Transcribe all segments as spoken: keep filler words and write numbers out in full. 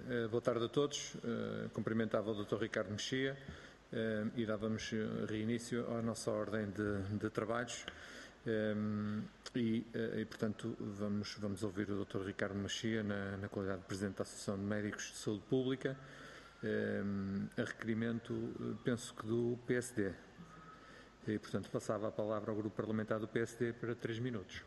Uh, boa tarde a todos. Uh, cumprimentava o doutor Ricardo Mexia uh, e dávamos reinício à nossa ordem de, de trabalhos. Um, e, uh, e, portanto, vamos, vamos ouvir o doutor Ricardo Mexia na, na qualidade de Presidente da Associação de Médicos de Saúde Pública, um, a requerimento, penso que do P S D. E, portanto, passava a palavra ao Grupo Parlamentar do P S D para três minutos.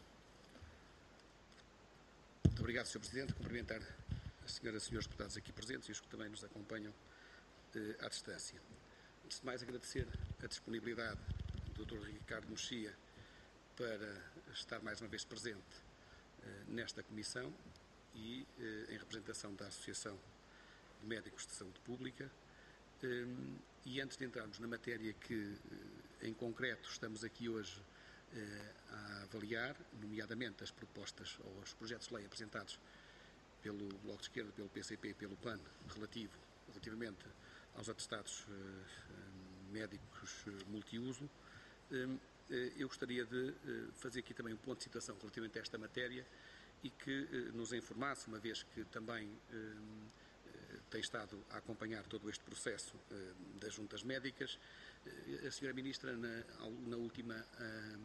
Muito obrigado, senhor Presidente. Cumprimentar as senhoras e senhores deputados aqui presentes e os que também nos acompanham eh, à distância. Antes de mais, agradecer a disponibilidade do doutor Ricardo Mexia para estar mais uma vez presente eh, nesta comissão e eh, em representação da Associação de Médicos de Saúde Pública. Eh, e antes de entrarmos na matéria que, eh, em concreto, estamos aqui hoje eh, a avaliar, nomeadamente as propostas ou os projetos de lei apresentados pelo Bloco de Esquerda, pelo P C P e pelo PAN, relativo, relativamente aos atestados eh, médicos eh, multiuso, eh, eu gostaria de eh, fazer aqui também um ponto de situação relativamente a esta matéria e que eh, nos informasse, uma vez que também eh, tem estado a acompanhar todo este processo eh, das juntas médicas. Eh, a senhora Ministra, na, na última eh,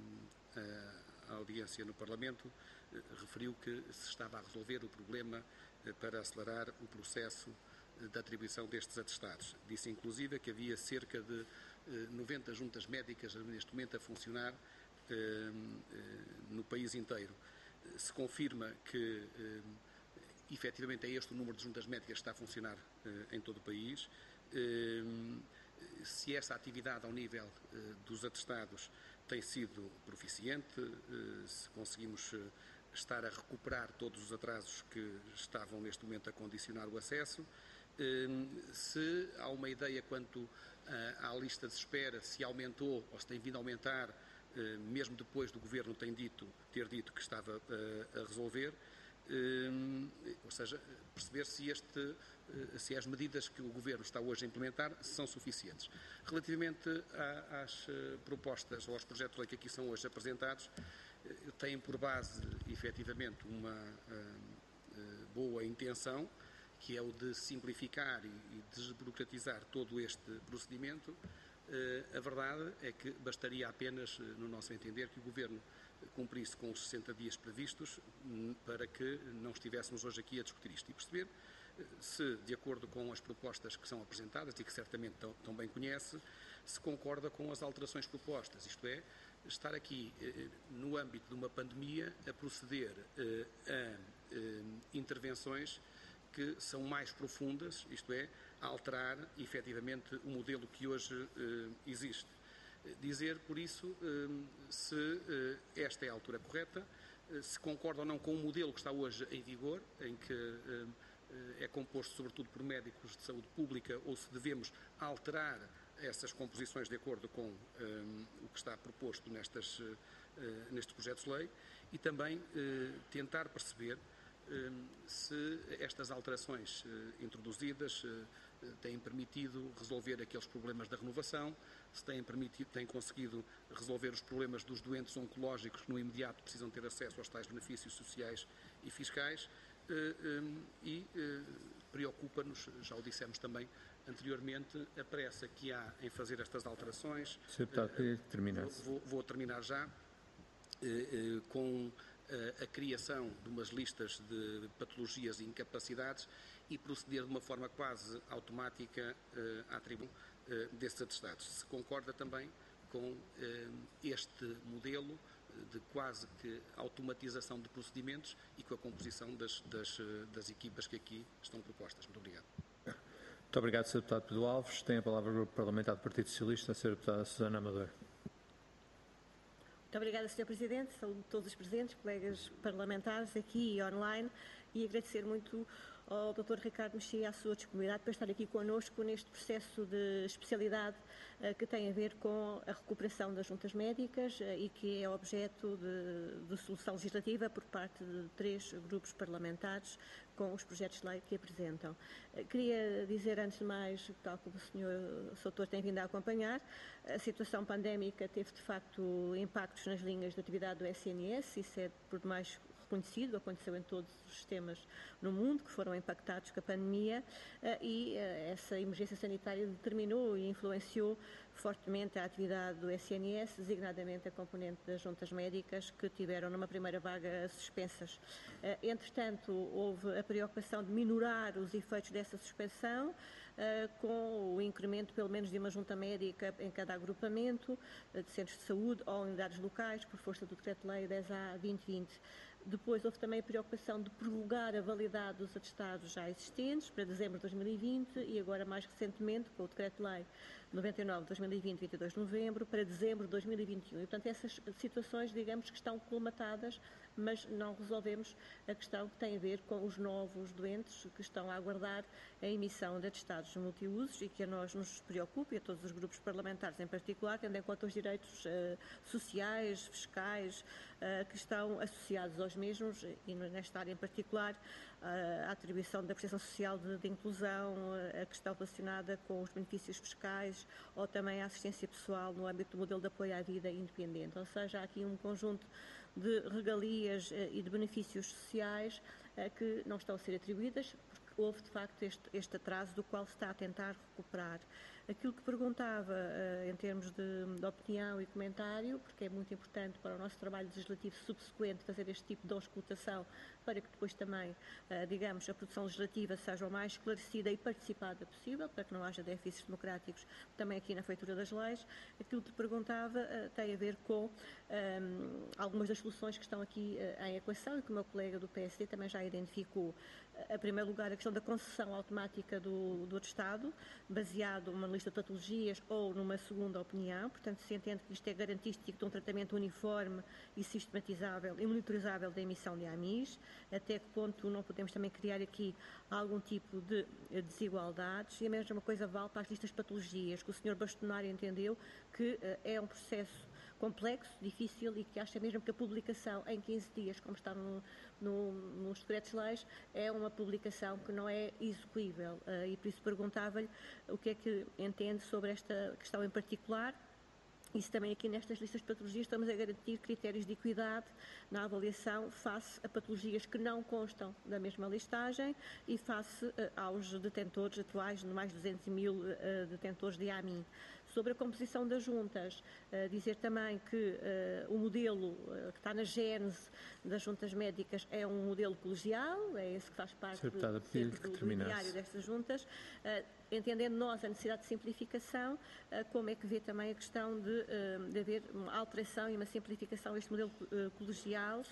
a audiência no Parlamento, eh, referiu que se estava a resolver o problema eh, para acelerar o processo eh, da atribuição destes atestados. Disse, inclusive, que havia cerca de eh, noventa juntas médicas neste momento a funcionar eh, eh, no país inteiro. Se confirma que eh, efetivamente é este o número de juntas médicas que está a funcionar eh, em todo o país. Eh, se essa atividade ao nível eh, dos atestados tem sido proficiente, eh, se conseguimos eh, estar a recuperar todos os atrasos que estavam neste momento a condicionar o acesso, eh, se há uma ideia quanto eh, à lista de espera, se aumentou ou se tem vindo a aumentar, eh, mesmo depois do Governo tem dito, ter dito que estava eh, a resolver. Uh, ou seja, perceber se, este, uh, se as medidas que o Governo está hoje a implementar são suficientes. Relativamente a, às uh, propostas ou aos projetos de lei que aqui são hoje apresentados, uh, têm por base, efetivamente, uma uh, uh, boa intenção, que é o de simplificar e, e desburocratizar todo este procedimento. Uh, a verdade é que bastaria apenas, uh, no nosso entender, que o Governo cumprisse com os sessenta dias previstos para que não estivéssemos hoje aqui a discutir isto e perceber se, de acordo com as propostas que são apresentadas e que certamente tão, tão bem conhece, se concorda com as alterações propostas, isto é, estar aqui no âmbito de uma pandemia a proceder a intervenções que são mais profundas, isto é, a alterar efetivamente o modelo que hoje existe. Dizer, por isso, se esta é a altura correta, se concorda ou não com o modelo que está hoje em vigor, em que é composto sobretudo por médicos de saúde pública, ou se devemos alterar essas composições de acordo com o que está proposto nestas, nestes projetos de lei, e também tentar perceber se estas alterações introduzidas têm permitido resolver aqueles problemas da renovação, se têm, permitido, têm conseguido resolver os problemas dos doentes oncológicos que no imediato precisam ter acesso aos tais benefícios sociais e fiscais, e preocupa-nos, já o dissemos também anteriormente, a pressa que há em fazer estas alterações. senhor Deputado, queria que terminasse. Vou, vou terminar já, com a criação de umas listas de patologias e incapacidades e proceder de uma forma quase automática à atribuição desses atestados. Se concorda também com este modelo de quase que automatização de procedimentos e com a composição das, das, das equipas que aqui estão propostas. Muito obrigado. Muito obrigado, senhor Deputado Pedro Alves. Tem a palavra o Grupo Parlamentar do Partido Socialista, a senhora Deputada Susana Amador. Muito obrigada, senhor Presidente. Saúdo todos os presentes, colegas parlamentares aqui e online, e agradecer muito ao doutor Ricardo Mexia a sua disponibilidade para estar aqui connosco neste processo de especialidade uh, que tem a ver com a recuperação das juntas médicas uh, e que é objeto de, de solução legislativa por parte de três grupos parlamentares com os projetos de lei que apresentam. Uh, queria dizer, antes de mais, tal como o senhor Soutor tem vindo a acompanhar, a situação pandémica teve, de facto, impactos nas linhas de atividade do S N S, isso é por demais desconhecido, aconteceu em todos os sistemas no mundo que foram impactados com a pandemia, e essa emergência sanitária determinou e influenciou fortemente a atividade do S N S, designadamente a componente das juntas médicas, que tiveram numa primeira vaga suspensas. Entretanto, houve a preocupação de minorar os efeitos dessa suspensão, com o incremento pelo menos de uma junta médica em cada agrupamento de centros de saúde ou unidades locais, por força do Decreto-Lei dez A vinte vinte. Depois houve também a preocupação de prorrogar a validade dos atestados já existentes para dezembro de dois mil e vinte e agora mais recentemente com o Decreto-Lei noventa e nove de dois mil e vinte, vinte e dois de novembro, para dezembro de dois mil e vinte e um. E, portanto, essas situações, digamos, que estão colmatadas, mas não resolvemos a questão que tem a ver com os novos doentes que estão a aguardar a emissão de atestados multiusos e que a nós nos preocupa, e a todos os grupos parlamentares em particular, tendo em conta os direitos uh, sociais, fiscais, uh, que estão associados aos mesmos, e nesta área em particular, uh, a atribuição da prestação social de, de inclusão, uh, a questão relacionada com os benefícios fiscais, ou também a assistência pessoal no âmbito do modelo de apoio à vida independente. Ou seja, há aqui um conjunto de regalias uh, e de benefícios sociais uh, que não estão a ser atribuídas, porque houve, de facto, este, este atraso do qual se está a tentar recuperar. Aquilo que perguntava uh, em termos de, de opinião e comentário, porque é muito importante para o nosso trabalho legislativo subsequente fazer este tipo de auscultação, para que depois também, uh, digamos, a produção legislativa seja o mais esclarecida e participada possível, para que não haja déficits democráticos também aqui na feitura das leis. Aquilo que perguntava uh, tem a ver com um, algumas das soluções que estão aqui uh, em equação e que o meu colega do P S D também já identificou. Em primeiro lugar, a questão da concessão automática do, do atestado, baseado numa lista de patologias ou numa segunda opinião. Portanto, se entende que isto é garantístico de um tratamento uniforme e sistematizável e monitorizável da emissão de A M Is. Até que ponto não podemos também criar aqui algum tipo de desigualdades. E a mesma coisa vale para as listas de patologias, que o senhor Bastonário entendeu que uh, é um processo complexo, difícil e que acha mesmo que a publicação em quinze dias, como está no, no, nos decretos-leis, é uma publicação que não é execuível. Uh, e por isso perguntava-lhe o que é que entende sobre esta questão em particular. E se também aqui nestas listas de patologias estamos a garantir critérios de equidade na avaliação face a patologias que não constam da mesma listagem e face uh, aos detentores atuais, de mais de duzentos mil uh, detentores de A M I. Sobre a composição das juntas, uh, dizer também que uh, o modelo uh, que está na gênese das juntas médicas é um modelo colegial, é esse que faz parte do, do, do diário destas juntas, uh, entendendo nós a necessidade de simplificação, uh, como é que vê também a questão de, uh, de haver uma alteração e uma simplificação deste modelo uh, colegial uh,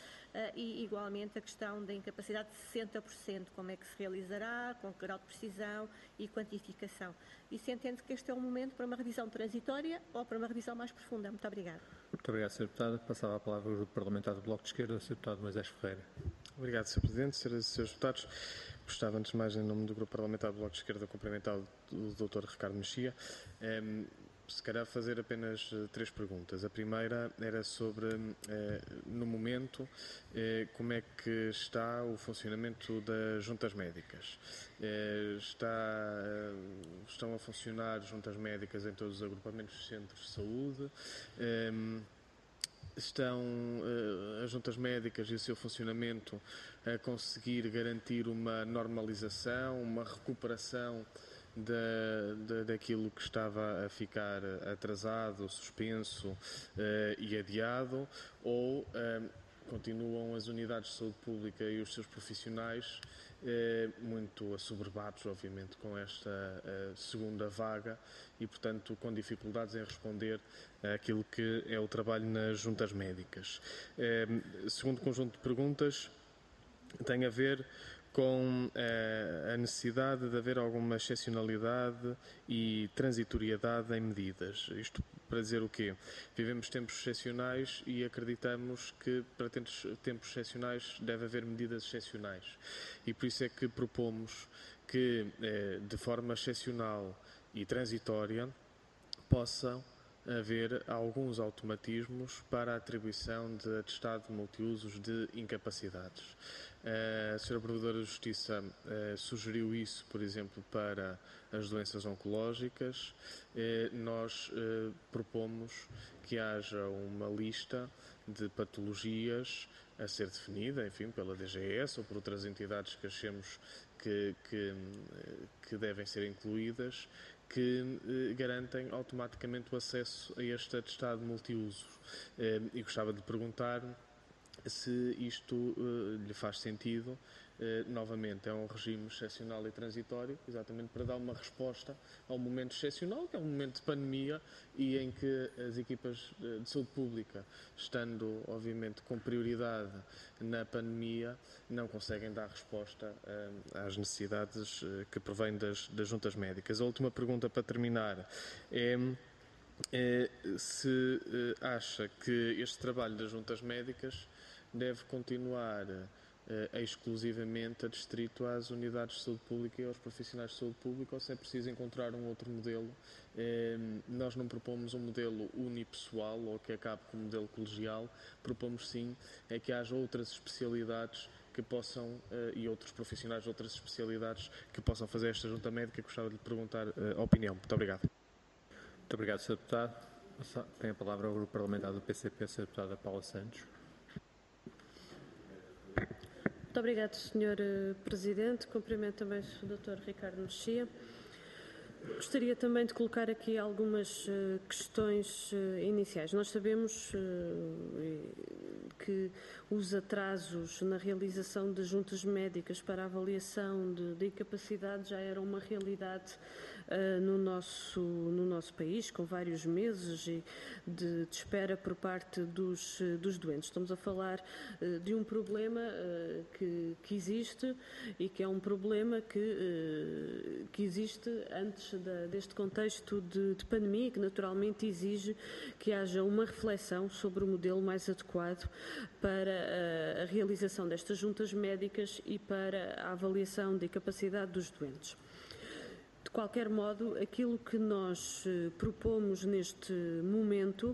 e igualmente a questão da incapacidade de sessenta por cento, como é que se realizará, com que grau de precisão e quantificação. E se entende que este é um momento para uma revisão transitória ou para uma revisão mais profunda. Muito obrigada. Muito obrigado, senhora Deputada. Passava a palavra ao Grupo Parlamentar do Bloco de Esquerda, senhor Deputado Moisés Ferreira. Obrigado, senhor Presidente, senhoras e senhores deputados. Gostava, antes de mais, em nome do Grupo Parlamentar do Bloco de Esquerda, cumprimentar o doutor Ricardo Mexia. Um, se calhar fazer apenas uh, três perguntas. A primeira era sobre, uh, no momento, uh, como é que está o funcionamento das juntas médicas. Uh, está, uh, estão a funcionar juntas médicas em todos os agrupamentos dos centros de saúde. Um, Estão uh, as juntas médicas e o seu funcionamento a conseguir garantir uma normalização, uma recuperação da, da, daquilo que estava a ficar atrasado, suspenso uh, e adiado, ou uh, continuam as unidades de saúde pública e os seus profissionais eh, muito assoberbados, obviamente, com esta eh, segunda vaga e, portanto, com dificuldades em responder àquilo que é o trabalho nas juntas médicas. Eh, segundo conjunto de perguntas tem a ver com eh, a necessidade de haver alguma excepcionalidade e transitoriedade em medidas. Isto para dizer o quê? Vivemos tempos excepcionais e acreditamos que para tempos, tempos excepcionais deve haver medidas excepcionais. E por isso é que propomos que, eh, de forma excepcional e transitória, possam haver alguns automatismos para a atribuição de atestado multiusos de incapacidades. A senhora Provedora de Justiça eh, sugeriu isso, por exemplo, para as doenças oncológicas. Eh, nós eh, propomos que haja uma lista de patologias a ser definida, enfim, pela D G S ou por outras entidades que achemos que, que, que devem ser incluídas, que eh, garantem automaticamente o acesso a este atestado multiuso. Eh, e gostava de perguntar se isto eh, lhe faz sentido. Eh, novamente, é um regime excepcional e transitório, exatamente para dar uma resposta ao momento excepcional, que é um momento de pandemia e em que as equipas de saúde pública, estando obviamente com prioridade na pandemia, não conseguem dar resposta eh, às necessidades eh, que provêm das, das juntas médicas. A última pergunta para terminar é, é se eh, acha que este trabalho das juntas médicas deve continuar Uh, exclusivamente adstrito às unidades de saúde pública e aos profissionais de saúde pública, ou se é preciso encontrar um outro modelo. Uh, nós não propomos um modelo unipessoal ou que acabe com um modelo colegial, propomos sim é que haja outras especialidades que possam, uh, e outros profissionais de outras especialidades que possam fazer esta junta médica. Gostava de lhe perguntar uh, a opinião. Muito obrigado. Muito obrigado, senhor Deputado. Tem a palavra o Grupo Parlamentar do P C P, a senhora Deputada Paula Santos. Muito obrigado, senhor Presidente. Cumprimento também o doutor Ricardo Mexia. Gostaria também de colocar aqui algumas uh, questões uh, iniciais. Nós sabemos uh, que os atrasos na realização de juntas médicas para avaliação de, de incapacidade já eram uma realidade uh, no, nosso, no nosso país, com vários meses de, de espera por parte dos, dos doentes. Estamos a falar uh, de um problema uh, que, que existe e que é um problema que, uh, que existe antes Da, deste contexto de, de pandemia, que naturalmente exige que haja uma reflexão sobre o modelo mais adequado para a, a realização destas juntas médicas e para a avaliação da capacidade dos doentes. De qualquer modo, aquilo que nós uh, propomos neste momento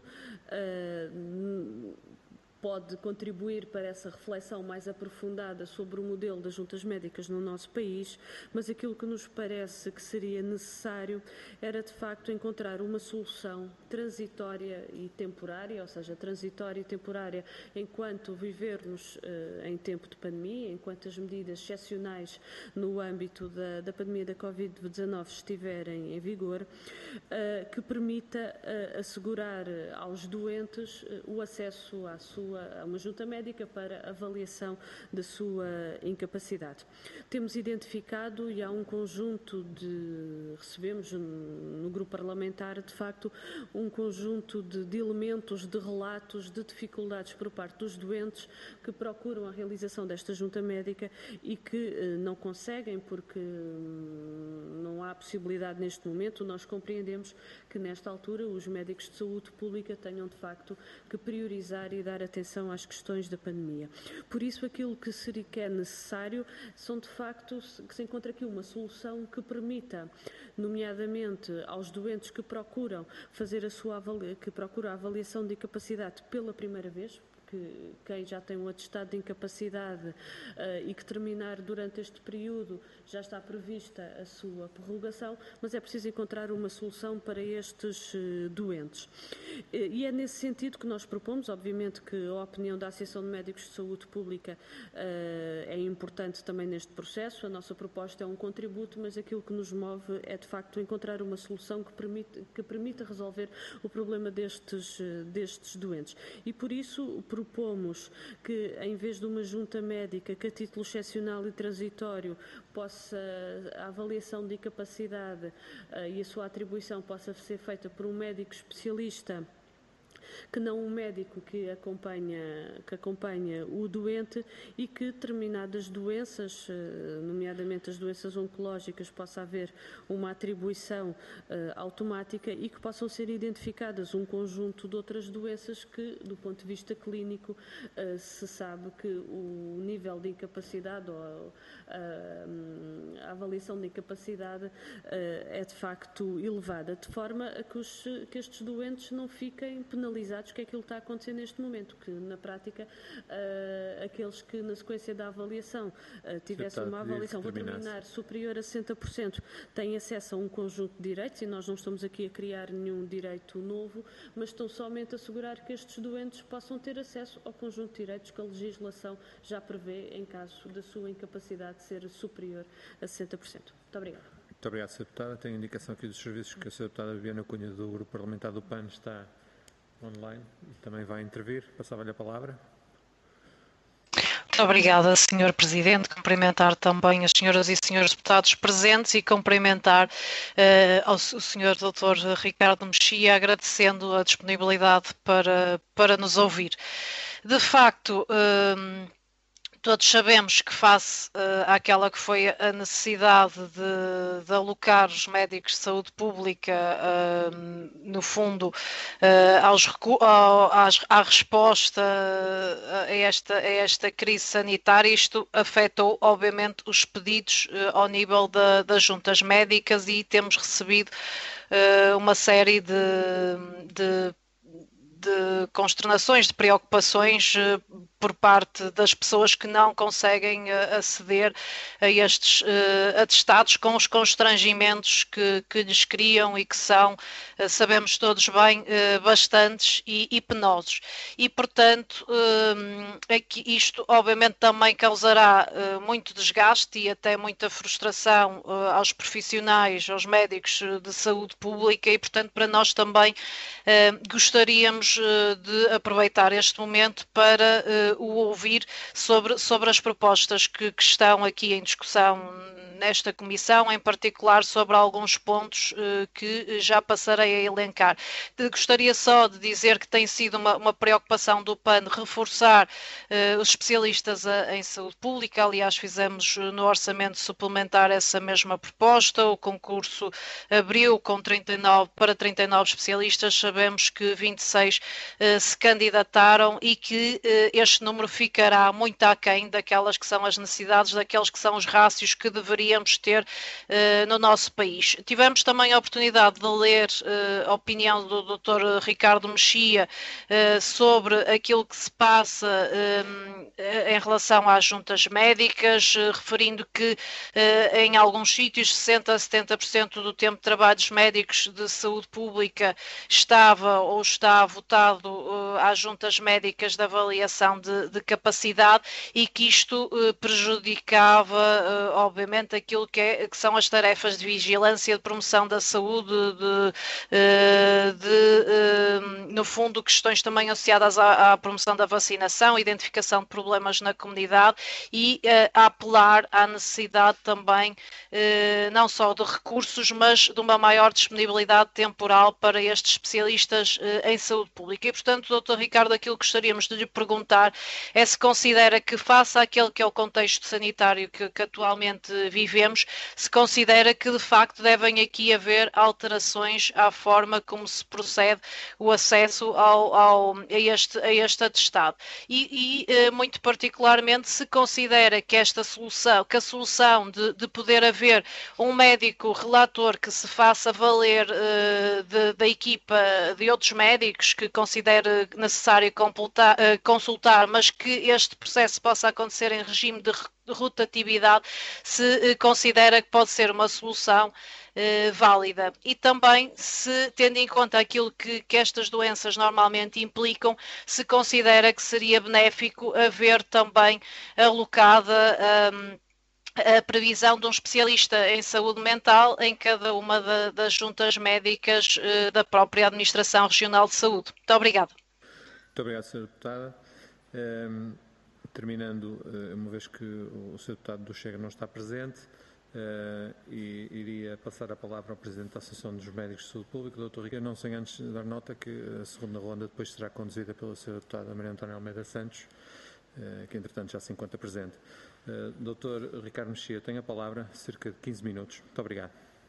uh, pode contribuir para essa reflexão mais aprofundada sobre o modelo das juntas médicas no nosso país, mas aquilo que nos parece que seria necessário era, de facto, encontrar uma solução transitória e temporária, ou seja, transitória e temporária enquanto vivermos uh, em tempo de pandemia, enquanto as medidas excepcionais no âmbito da, da pandemia da covid dezanove estiverem em vigor, uh, que permita uh, assegurar aos doentes uh, o acesso à sua a uma junta médica para avaliação da sua incapacidade. Temos identificado e há um conjunto de, recebemos no grupo parlamentar, de facto, um conjunto de, de elementos, de relatos, de dificuldades por parte dos doentes que procuram a realização desta junta médica e que eh, não conseguem porque hum, não há possibilidade neste momento. Nós compreendemos que nesta altura os médicos de saúde pública tenham de facto que priorizar e dar atenção às questões da pandemia. Por isso, aquilo que seria que é necessário são, de facto, que se encontre aqui uma solução que permita, nomeadamente aos doentes que procuram fazer a sua avalia, que procuram a avaliação de incapacidade pela primeira vez, que quem já tem um atestado de incapacidade uh, e que terminar durante este período já está prevista a sua prorrogação, mas é preciso encontrar uma solução para estes uh, doentes. E é nesse sentido que nós propomos, obviamente que a opinião da Associação de Médicos de Saúde Pública uh, é importante também neste processo. A nossa proposta é um contributo, mas aquilo que nos move é de facto encontrar uma solução que permita, que permita resolver o problema destes, uh, destes doentes. E por isso propomos que, em vez de uma junta médica que a título excepcional e transitório possa, a avaliação de incapacidade uh, e a sua atribuição possa ser feita por um médico especialista, que não um médico que acompanha, que acompanha o doente e que determinadas doenças, nomeadamente as doenças oncológicas, possa haver uma atribuição uh, automática e que possam ser identificadas um conjunto de outras doenças que, do ponto de vista clínico, uh, se sabe que o nível de incapacidade ou a, a avaliação de incapacidade é de facto elevada, de forma a que, os, que estes doentes não fiquem penalizados, que é aquilo que está a acontecer neste momento, que na prática aqueles que na sequência da avaliação tivessem uma avaliação, vou terminar, superior a sessenta por cento, têm acesso a um conjunto de direitos, e nós não estamos aqui a criar nenhum direito novo, mas estão somente a assegurar que estes doentes possam ter acesso ao conjunto de direitos que a legislação já prevê em caso da sua incapacidade de ser superior a sessenta por cento. Muito obrigada. Muito obrigado, senhora Deputada. Tenho indicação aqui dos serviços que a senhora Deputada Viviana Cunha, do Grupo Parlamentar do P A N, está online e também vai intervir. Passava-lhe a palavra. Muito obrigada, senhor Presidente. Cumprimentar também as senhoras e senhores deputados presentes e cumprimentar uh, ao senhor doutor Ricardo Mexia, agradecendo a disponibilidade para, para nos ouvir. De facto, uh, todos sabemos que face uh, àquela que foi a necessidade de, de alocar os médicos de saúde pública, uh, no fundo, uh, aos, ao, às, à resposta a esta, a esta crise sanitária, isto afetou, obviamente, os pedidos uh, ao nível da, das juntas médicas, e temos recebido uh, uma série de, de de consternações, de preocupações por parte das pessoas que não conseguem aceder a estes uh, atestados, com os constrangimentos que, que lhes criam e que são, uh, sabemos todos bem, uh, bastantes e, e penosos. E, portanto, uh, aqui, isto obviamente também causará uh, muito desgaste e até muita frustração uh, aos profissionais, aos médicos de saúde pública, e, portanto, para nós também uh, gostaríamos de aproveitar este momento para uh, o ouvir sobre, sobre as propostas que, que estão aqui em discussão nesta comissão, em particular sobre alguns pontos uh, que já passarei a elencar. De, gostaria só de dizer que tem sido uma, uma preocupação do P A N reforçar uh, os especialistas a, em saúde pública. Aliás, fizemos uh, no orçamento suplementar essa mesma proposta. O concurso abriu com trinta e nove, para trinta e nove especialistas. Sabemos que vinte e seis uh, se candidataram e que uh, este número ficará muito aquém daquelas que são as necessidades, daqueles que são os rácios que deveríamos ter uh, no nosso país. Tivemos também a oportunidade de ler uh, a opinião do doutor Ricardo Mexia uh, sobre aquilo que se passa uh, em relação às juntas médicas, uh, referindo que uh, em alguns sítios sessenta a setenta por cento do tempo de trabalho dos médicos de saúde pública estava ou está votado uh, às juntas médicas de avaliação de, de capacidade, e que isto uh, prejudicava, uh, obviamente, aquilo que, é, que são as tarefas de vigilância, de promoção da saúde, de, uh, de uh, no fundo, questões também associadas à, à promoção da vacinação, identificação de problemas na comunidade, e uh, a apelar à necessidade também, uh, não só de recursos, mas de uma maior disponibilidade temporal para estes especialistas uh, em saúde pública. E, portanto, doutor Ricardo, aquilo que gostaríamos de lhe perguntar é se considera que, face àquele que é o contexto sanitário que, que atualmente vivemos, se considera que, de facto, devem aqui haver alterações à forma como se procede o acesso ao, ao, a, este, a este atestado. E, e, muito particularmente, se considera que esta solução, que a solução de, de poder haver um médico relator que se faça valer uh, de, da equipa de outros médicos que considere necessário computar, uh, consultar, mas que este processo possa acontecer em regime de rotatividade, se uh, considera que pode ser uma solução uh, válida. E também, se, tendo em conta aquilo que, que estas doenças normalmente implicam, se considera que seria benéfico haver também alocada um, a previsão de um especialista em saúde mental em cada uma da, das juntas médicas uh, da própria Administração Regional de Saúde. Muito obrigada. Muito obrigado, senhora Deputada. Um, terminando, uh, uma vez que o senhor Deputado do Chega não está presente, uh, e iria passar a palavra ao Presidente da Associação dos Médicos de Saúde Pública, doutor Ricardo, não sem antes dar nota que a segunda ronda depois será conduzida pela senhora Deputada Maria Antónia Almeida Santos, uh, que entretanto já se encontra presente. Uh, doutor Ricardo Mexia, tem a palavra, cerca de quinze minutos. Muito obrigado.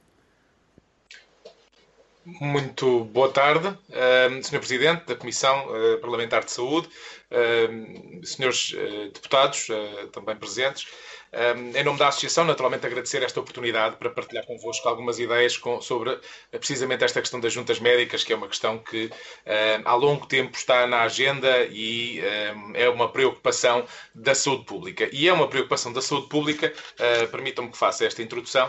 Muito boa tarde, uh, senhor Presidente da Comissão uh, Parlamentar de Saúde, uh, senhores uh, deputados uh, também presentes. Em nome da Associação, naturalmente agradecer esta oportunidade para partilhar convosco algumas ideias com, sobre precisamente esta questão das juntas médicas, que é uma questão que há longo tempo está na agenda e é uma preocupação da saúde pública. E é uma preocupação da saúde pública, permitam-me que faça esta introdução,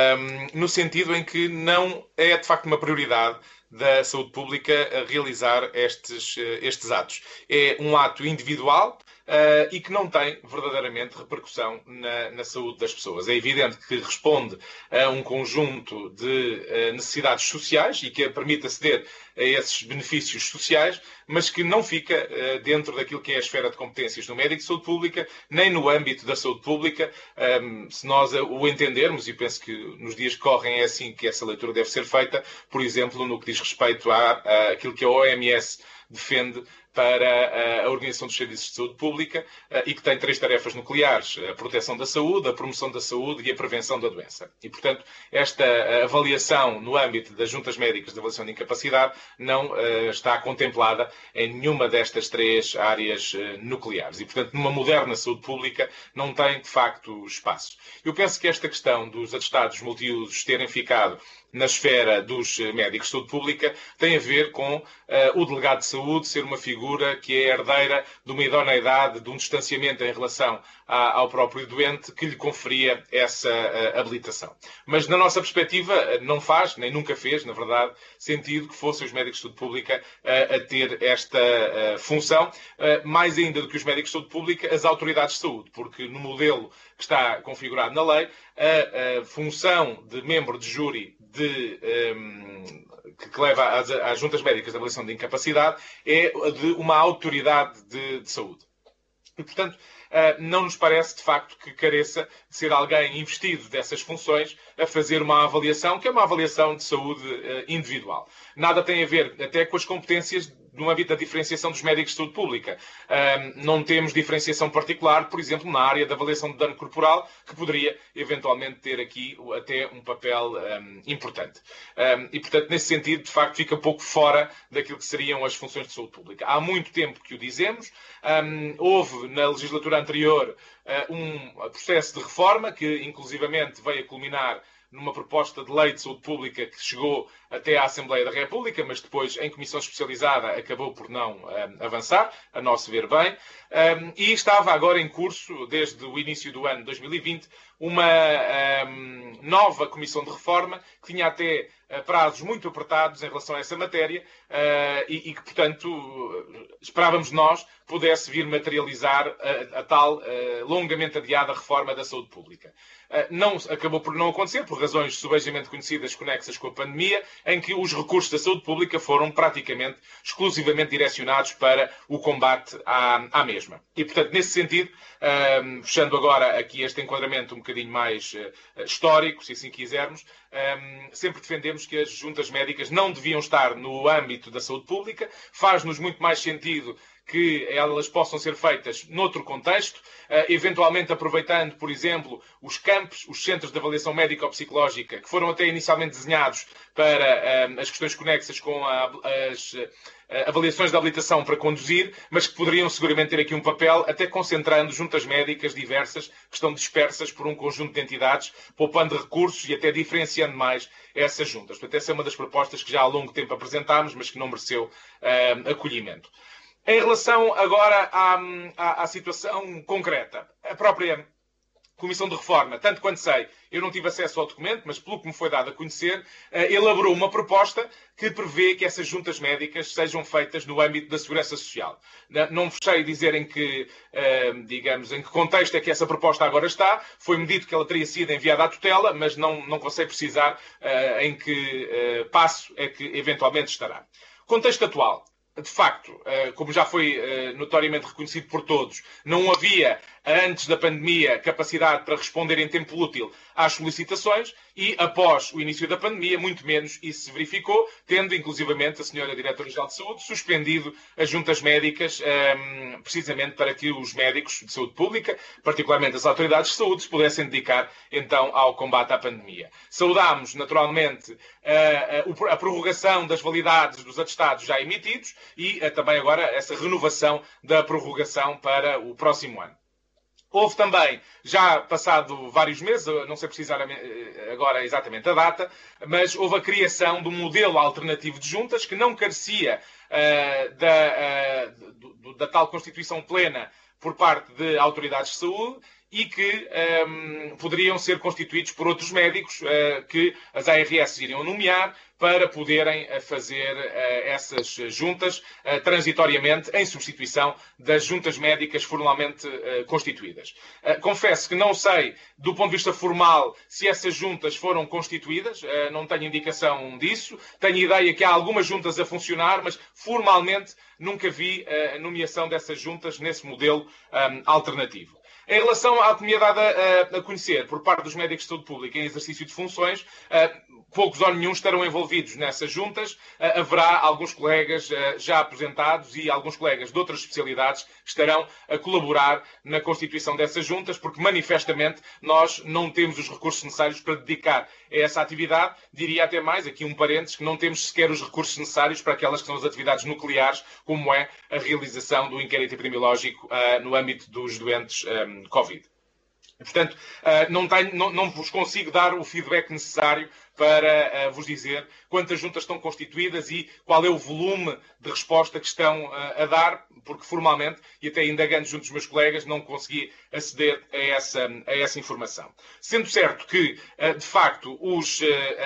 no sentido em que não é de facto uma prioridade da saúde pública a realizar estes, estes atos. É um ato individual uh, e que não tem verdadeiramente repercussão na, na saúde das pessoas. É evidente que responde a um conjunto de uh, necessidades sociais e que permite aceder a esses benefícios sociais, mas que não fica uh, dentro daquilo que é a esfera de competências do médico de saúde pública, nem no âmbito da saúde pública. Um, se nós o entendermos, e penso que nos dias que correm é assim que essa leitura deve ser feita, por exemplo, no que diz respeito à, àquilo que a O M S defende para a Organização dos Serviços de Saúde Pública e que tem três tarefas nucleares: a proteção da saúde, a promoção da saúde e a prevenção da doença. E, portanto, esta avaliação no âmbito das juntas médicas de avaliação de incapacidade não uh, está contemplada em nenhuma destas três áreas uh, nucleares. E, portanto, numa moderna saúde pública não tem, de facto, espaço. Eu penso que esta questão dos atestados multiusos terem ficado na esfera dos médicos de saúde pública tem a ver com uh, o delegado de saúde ser uma figura que é herdeira de uma idoneidade, de um distanciamento em relação a, ao próprio doente que lhe conferia essa uh, habilitação. Mas, na nossa perspectiva, não faz, nem nunca fez, na verdade, sentido que fossem os médicos de saúde pública uh, a ter esta uh, função, uh, mais ainda do que os médicos de saúde pública, as autoridades de saúde, porque no modelo que está configurado na lei, a, a função de membro de júri de, um, que, que leva às, às juntas médicas de avaliação de incapacidade é de uma autoridade de, de saúde. E, portanto, uh, não nos parece, de facto, que careça de ser alguém investido dessas funções a fazer uma avaliação, que é uma avaliação de saúde uh, individual. Nada tem a ver até com as competências no âmbito da diferenciação dos médicos de saúde pública. Um, não temos diferenciação particular, por exemplo, na área da avaliação de dano corporal, que poderia, eventualmente, ter aqui até um papel um, importante. Um, e, portanto, nesse sentido, de facto, fica pouco fora daquilo que seriam as funções de saúde pública. Há muito tempo que o dizemos. Um, houve, na legislatura anterior, uh, um processo de reforma que, inclusivamente, veio a culminar numa proposta de lei de saúde pública que chegou até à Assembleia da República, mas depois, em comissão especializada, acabou por não um, avançar, a nosso ver bem. Um, e estava agora em curso, desde o início do ano dois mil e vinte, uma um, nova comissão de reforma que tinha até uh, prazos muito apertados em relação a essa matéria uh, e, e que, portanto, esperávamos nós pudesse vir materializar a, a tal uh, longamente adiada reforma da saúde pública. Uh, não, acabou por não acontecer, por razões subejamente conhecidas conexas com a pandemia, em que os recursos da saúde pública foram praticamente exclusivamente direcionados para o combate à, à mesma. E, portanto, nesse sentido, um, fechando agora aqui este enquadramento um bocadinho mais uh, histórico, se assim quisermos, um, sempre defendemos que as juntas médicas não deviam estar no âmbito da saúde pública. Faz-nos muito mais sentido que elas possam ser feitas noutro contexto, eventualmente aproveitando, por exemplo, os campos, os centros de avaliação médico-psicológica, que foram até inicialmente desenhados para as questões conexas com a, as avaliações de habilitação para conduzir, mas que poderiam seguramente ter aqui um papel, até concentrando juntas médicas diversas, que estão dispersas por um conjunto de entidades, poupando recursos e até diferenciando mais essas juntas. Portanto, essa é uma das propostas que já há longo tempo apresentámos, mas que não mereceu uh, acolhimento. Em relação agora à, à, à situação concreta, a própria Comissão de Reforma, tanto quanto sei, eu não tive acesso ao documento, mas pelo que me foi dado a conhecer, elaborou uma proposta que prevê que essas juntas médicas sejam feitas no âmbito da segurança social. Não vos sei dizer em que, digamos, em que contexto é que essa proposta agora está. Foi-me dito que ela teria sido enviada à tutela, mas não, não consigo precisar em que passo é que eventualmente estará. Contexto atual. De facto, como já foi notoriamente reconhecido por todos, não havia, antes da pandemia, capacidade para responder em tempo útil às solicitações e, após o início da pandemia, muito menos isso se verificou, tendo, inclusivamente, a senhora Diretora-Geral de Saúde suspendido as juntas médicas, precisamente para que os médicos de saúde pública, particularmente as autoridades de saúde, se pudessem dedicar, então, ao combate à pandemia. Saudámos, naturalmente, a, a, a prorrogação das validades dos atestados já emitidos e também agora essa renovação da prorrogação para o próximo ano. Houve também, já passado vários meses, não sei precisar agora exatamente a data, mas houve a criação de um modelo alternativo de juntas que não carecia uh, da, uh, do, da tal constituição plena por parte de autoridades de saúde e que um, poderiam ser constituídos por outros médicos uh, que as A R S iriam nomear para poderem uh, fazer uh, essas juntas uh, transitoriamente em substituição das juntas médicas formalmente uh, constituídas. Uh, confesso que não sei, do ponto de vista formal, se essas juntas foram constituídas, uh, não tenho indicação disso. Tenho ideia que há algumas juntas a funcionar, mas formalmente nunca vi a nomeação dessas juntas nesse modelo um, alternativo. Em relação à comunidade a, a conhecer, por parte dos médicos de saúde pública em exercício de funções, poucos ou nenhum estarão envolvidos nessas juntas. Haverá alguns colegas já aposentados e alguns colegas de outras especialidades que estarão a colaborar na constituição dessas juntas, porque manifestamente nós não temos os recursos necessários para dedicar a essa atividade. Diria até mais, aqui um parênteses, que não temos sequer os recursos necessários para aquelas que são as atividades nucleares, como é a realização do inquérito epidemiológico uh, no âmbito dos doentes um, Covid. E, portanto, uh, não, tenho, não, não vos consigo dar o feedback necessário para uh, vos dizer quantas juntas estão constituídas e qual é o volume de resposta que estão uh, a dar, porque formalmente, e até indagando junto dos meus colegas, não consegui aceder a essa, a essa informação. Sendo certo que, uh, de facto, os, uh,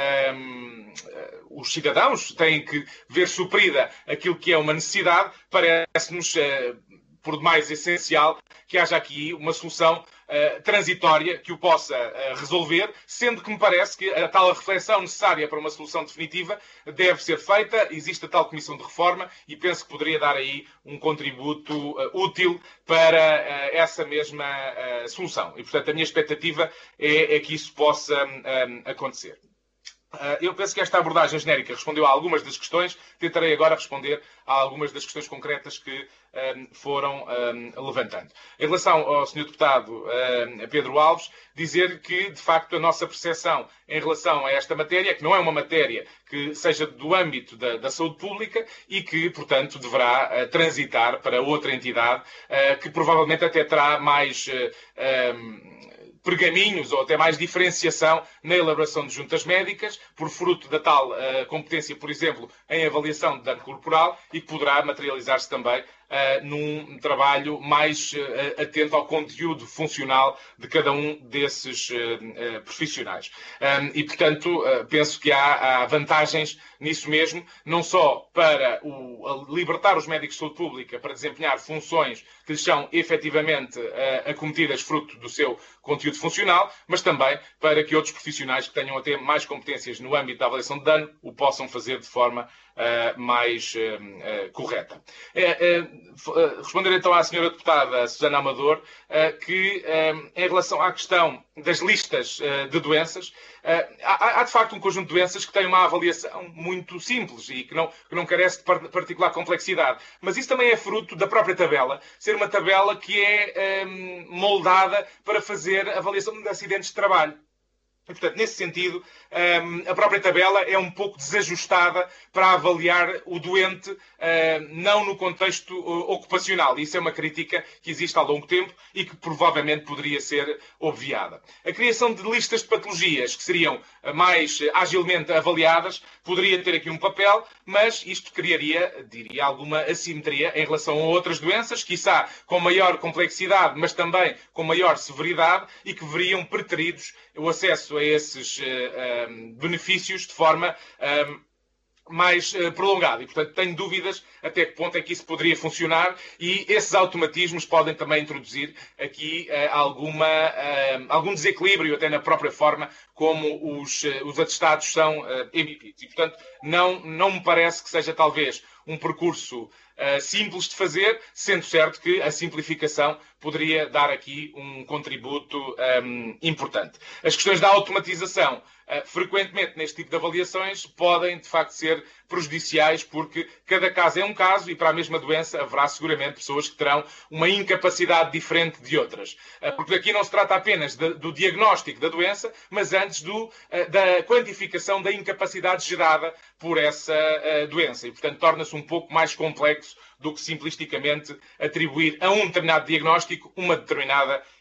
um, uh, os cidadãos têm que ver suprida aquilo que é uma necessidade, parece-nos uh, por demais essencial que haja aqui uma solução Uh, transitória que o possa uh, resolver, sendo que me parece que a tal reflexão necessária para uma solução definitiva deve ser feita. Existe a tal comissão de reforma e penso que poderia dar aí um contributo uh, útil para uh, essa mesma uh, solução. E, portanto, a minha expectativa é, é que isso possa um, acontecer. Uh, eu penso que esta abordagem genérica respondeu a algumas das questões. Tentarei agora responder a algumas das questões concretas que um, foram um, levantando. Em relação ao senhor Deputado um, Pedro Alves, dizer que, de facto, a nossa percepção em relação a esta matéria é que não é uma matéria que seja do âmbito da, da saúde pública e que, portanto, deverá uh, transitar para outra entidade uh, que provavelmente até terá mais Uh, um, pergaminhos ou até mais diferenciação na elaboração de juntas médicas, por fruto da tal uh, competência, por exemplo, em avaliação de dano corporal e que poderá materializar-se também Uh, num trabalho mais uh, atento ao conteúdo funcional de cada um desses uh, uh, profissionais. Um, e, portanto, uh, penso que há, há vantagens nisso mesmo, não só para o, libertar os médicos de saúde pública para desempenhar funções que lhes são efetivamente uh, acometidas fruto do seu conteúdo funcional, mas também para que outros profissionais que tenham até mais competências no âmbito da avaliação de dano o possam fazer de forma Uh, mais uh, uh, correta. Uh, uh, responder então à senhora deputada Susana Amador uh, que, uh, em relação à questão das listas uh, de doenças, uh, há, há de facto um conjunto de doenças que têm uma avaliação muito simples e que não, que não carece de particular complexidade. Mas isso também é fruto da própria tabela, ser uma tabela que é um, moldada para fazer avaliação de acidentes de trabalho. E, portanto, nesse sentido, a própria tabela é um pouco desajustada para avaliar o doente não no contexto ocupacional. Isso é uma crítica que existe há longo tempo e que provavelmente poderia ser obviada. A criação de listas de patologias que seriam mais agilmente avaliadas poderia ter aqui um papel, mas isto criaria, diria, alguma assimetria em relação a outras doenças, quiçá com maior complexidade, mas também com maior severidade e que veriam preteridos o acesso a esses uh, um, benefícios de forma um, mais uh, prolongada. E, portanto, tenho dúvidas até que ponto é que isso poderia funcionar e esses automatismos podem também introduzir aqui uh, alguma, uh, algum desequilíbrio até na própria forma como os, uh, os atestados são uh, emitidos. E, portanto, não, não me parece que seja talvez um percurso uh, simples de fazer, sendo certo que a simplificação poderia dar aqui um contributo um, importante. As questões da automatização, uh, frequentemente neste tipo de avaliações, podem de facto ser prejudiciais porque cada caso é um caso e para a mesma doença haverá seguramente pessoas que terão uma incapacidade diferente de outras. Uh, porque aqui não se trata apenas de, do diagnóstico da doença, mas antes do, uh, da quantificação da incapacidade gerada por essa uh, doença. E, portanto, torna-se um pouco mais complexo do que simplisticamente atribuir a um determinado diagnóstico uma determinada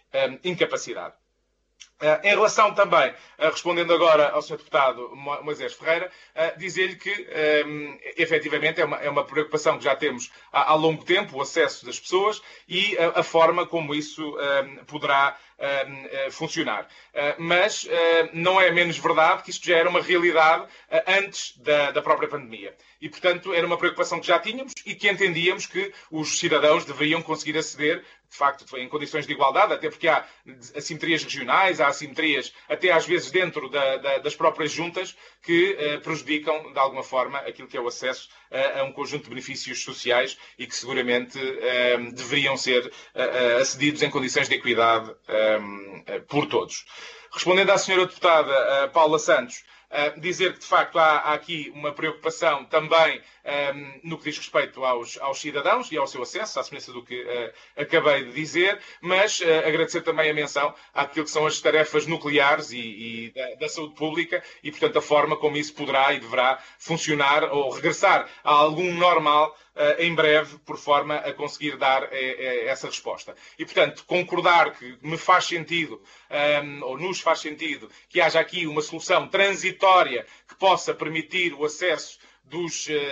incapacidade. Uh, em relação também, uh, respondendo agora ao senhor Deputado Moisés Ferreira, uh, dizer-lhe que, um, efetivamente, é uma, é uma preocupação que já temos há, há longo tempo, o acesso das pessoas e uh, a forma como isso um, poderá um, uh, funcionar. Uh, mas uh, não é menos verdade que isto já era uma realidade uh, antes da, da própria pandemia. E, portanto, era uma preocupação que já tínhamos e que entendíamos que os cidadãos deveriam conseguir aceder, de facto, em condições de igualdade, até porque há assimetrias regionais, há assimetrias até às vezes dentro da, da, das próprias juntas que uh, prejudicam, de alguma forma, aquilo que é o acesso uh, a um conjunto de benefícios sociais e que seguramente uh, deveriam ser uh, acedidos em condições de equidade um, uh, por todos. Respondendo à senhora deputada uh, Paula Santos, Uh, dizer que, de facto, há, há aqui uma preocupação também um, no que diz respeito aos, aos cidadãos e ao seu acesso, à semelhança do que uh, acabei de dizer, mas uh, agradecer também a menção àquilo que são as tarefas nucleares e, e da, da saúde pública e, portanto, a forma como isso poderá e deverá funcionar ou regressar a algum normal Uh, em breve, por forma a conseguir dar uh, uh, essa resposta. E, portanto, concordar que me faz sentido, um, ou nos faz sentido, que haja aqui uma solução transitória que possa permitir o acesso dos uh,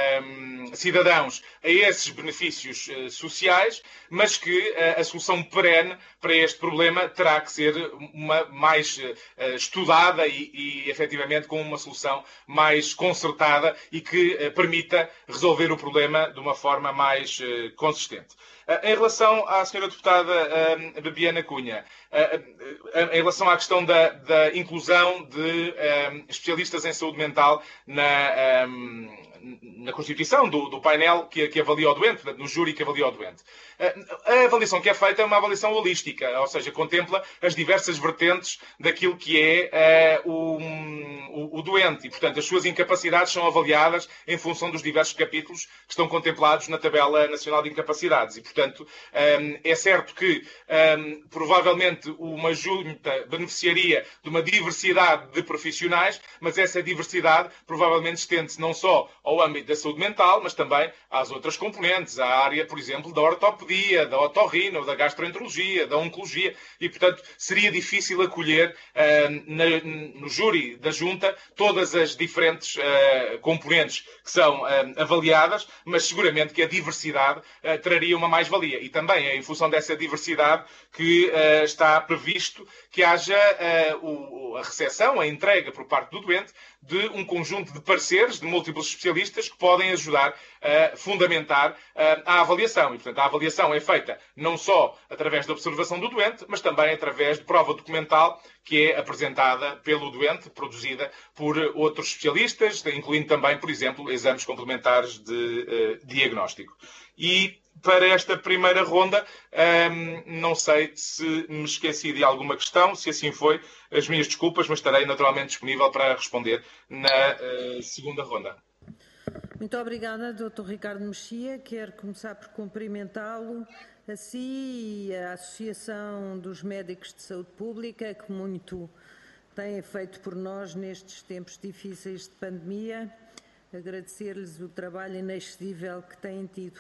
um, cidadãos a esses benefícios uh, sociais, mas que uh, a solução perene para este problema terá que ser uma mais uh, estudada e, e, efetivamente, com uma solução mais concertada e que uh, permita resolver o problema de uma forma mais uh, consistente. Uh, em relação à senhora deputada uh, Bebiana Cunha, uh, uh, em relação à questão da, da inclusão de uh, especialistas em saúde mental na, um, na constituição do, do painel que, que avalia o doente, portanto, no júri que avalia o doente. Uh, a avaliação que é feita é uma avaliação holística, ou seja, contempla as diversas vertentes daquilo que é uh, o, o, o doente e, portanto, as suas incapacidades são avaliadas em função dos diversos capítulos que estão contemplados na Tabela Nacional de Incapacidades. E, portanto, um, é certo que um, provavelmente uma junta beneficiaria de uma diversidade de profissionais, mas essa diversidade provavelmente estende-se não só ao âmbito da saúde mental, mas também às outras componentes, à área, por exemplo, da ortopedia, da otorrino, da gastroenterologia, da oncologia, e, portanto, seria difícil acolher uh, na, no júri da junta todas as diferentes uh, componentes que são uh, avaliadas, mas seguramente que a diversidade uh, traria uma mais-valia. E também é em função dessa diversidade que uh, está previsto que haja uh, o, a recepção, a entrega por parte do doente de um conjunto de pareceres, de múltiplos especialistas que podem ajudar a fundamentar a avaliação. E, portanto, a avaliação é feita não só através da observação do doente, mas também através de prova documental que é apresentada pelo doente, produzida por outros especialistas, incluindo também, por exemplo, exames complementares de uh, diagnóstico. E para esta primeira ronda, um, não sei se me esqueci de alguma questão, se assim foi, as minhas desculpas, mas estarei naturalmente disponível para responder na uh, segunda ronda. Muito obrigada, doutor Ricardo Mexia. Quero começar por cumprimentá-lo, a si e a Associação dos Médicos de Saúde Pública, que muito têm feito por nós nestes tempos difíceis de pandemia. Agradecer-lhes o trabalho inexcedível que têm tido.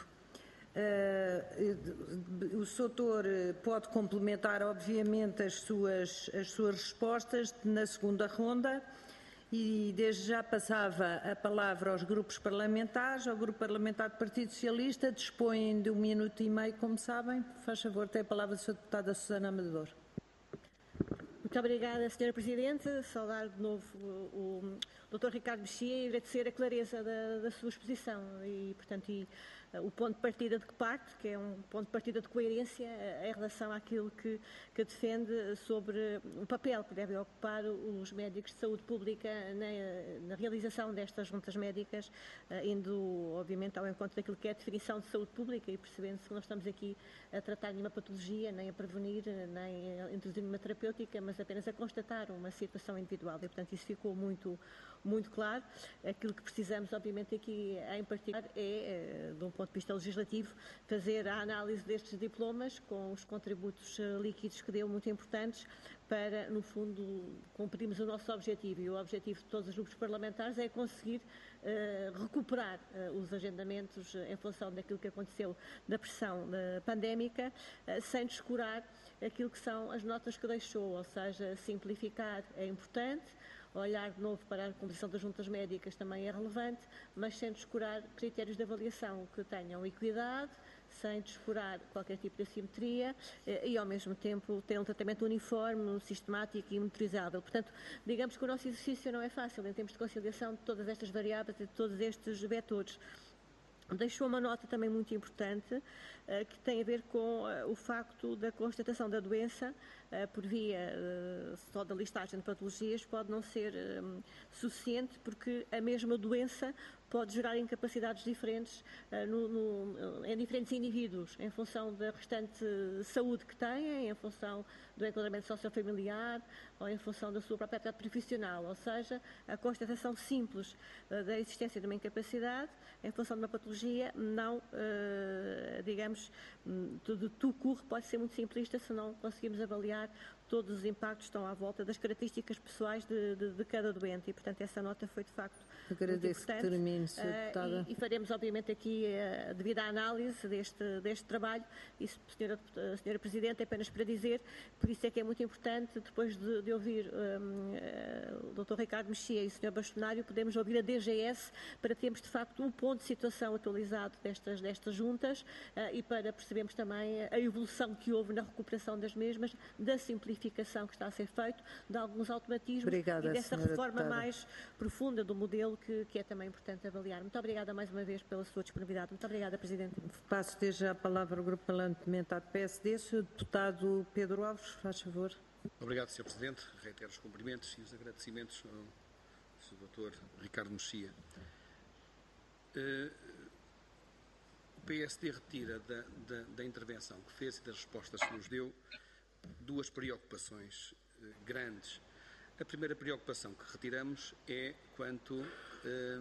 Uh, o doutor pode complementar, obviamente, as suas, as suas respostas na segunda ronda e desde já passava a palavra aos grupos parlamentares. Ao Grupo Parlamentar do Partido Socialista dispõem de um minuto e meio, como sabem. Faz favor, tem a palavra a senhora deputada Susana Amador. Muito obrigada, senhora Presidente. Saudar de novo o, o doutor Ricardo Mexia e agradecer a clareza da, da sua exposição e, portanto, e, o ponto de partida de que parte, que é um ponto de partida de coerência em relação àquilo que, que defende sobre o papel que devem ocupar os médicos de saúde pública na, na realização destas juntas médicas, indo, obviamente, ao encontro daquilo que é a definição de saúde pública e percebendo-se que não estamos aqui a tratar nenhuma patologia, nem a prevenir, nem a introduzir nenhuma terapêutica, mas apenas a constatar uma situação individual. E, portanto, isso ficou muito, muito claro. Aquilo que precisamos, obviamente, aqui em particular é, de um ponto de vista legislativo, fazer a análise destes diplomas com os contributos líquidos que deu, muito importantes, para, no fundo, cumprirmos o nosso objetivo. E o objetivo de todos os grupos parlamentares é conseguir uh, recuperar uh, os agendamentos uh, em função daquilo que aconteceu da pressão uh, pandémica, uh, sem descurar aquilo que são as notas que deixou, ou seja, simplificar é importante, olhar de novo para a composição das juntas médicas também é relevante, mas sem descurar critérios de avaliação que tenham equidade, sem descurar qualquer tipo de assimetria e, ao mesmo tempo, ter um tratamento uniforme, sistemático e monitorizável. Portanto, digamos que o nosso exercício não é fácil em termos de conciliação de todas estas variáveis e de todos estes vetores. Deixou uma nota também muito importante, uh, que tem a ver com uh, o facto da constatação da doença uh, por via uh, só da listagem de patologias pode não ser um, suficiente, porque a mesma doença pode gerar incapacidades diferentes uh, no, no, em diferentes indivíduos, em função da restante saúde que têm, em função do enquadramento sociofamiliar ou em função da sua própria atividade profissional. Ou seja, a constatação simples uh, da existência de uma incapacidade em função de uma patologia não, uh, digamos, de tout-court pode ser muito simplista se não conseguimos avaliar todos os impactos que estão à volta das características pessoais de, de, de cada doente e, portanto, essa nota foi, de facto, agradeço que termine, senhora Deputada. Uh, e, e faremos, obviamente, aqui a uh, devida análise deste, deste trabalho. Isso, senhora, senhora Presidente, é apenas para dizer, por isso é que é muito importante, depois de, de ouvir um, uh, o doutor Ricardo Mexia e o senhor Bastonário, podemos ouvir a D G S para termos, de facto, um ponto de situação atualizado destas, destas juntas uh, e para percebermos também a evolução que houve na recuperação das mesmas, da simplificação que está a ser feito, de alguns automatismos. Obrigada, e dessa reforma deputada. mais profunda do modelo que, que é também importante avaliar. Muito obrigada mais uma vez pela sua disponibilidade. Muito obrigada, Presidente. Passo desde já a palavra ao Grupo Parlamentar do P S D. senhor Deputado Pedro Alves, faz favor. Obrigado, senhor Presidente. Reitero os cumprimentos e os agradecimentos ao senhor doutor Ricardo Mexia. Uh, o P S D retira da, da, da intervenção que fez e das respostas que nos deu duas preocupações eh, grandes. A primeira preocupação que retiramos é quanto eh,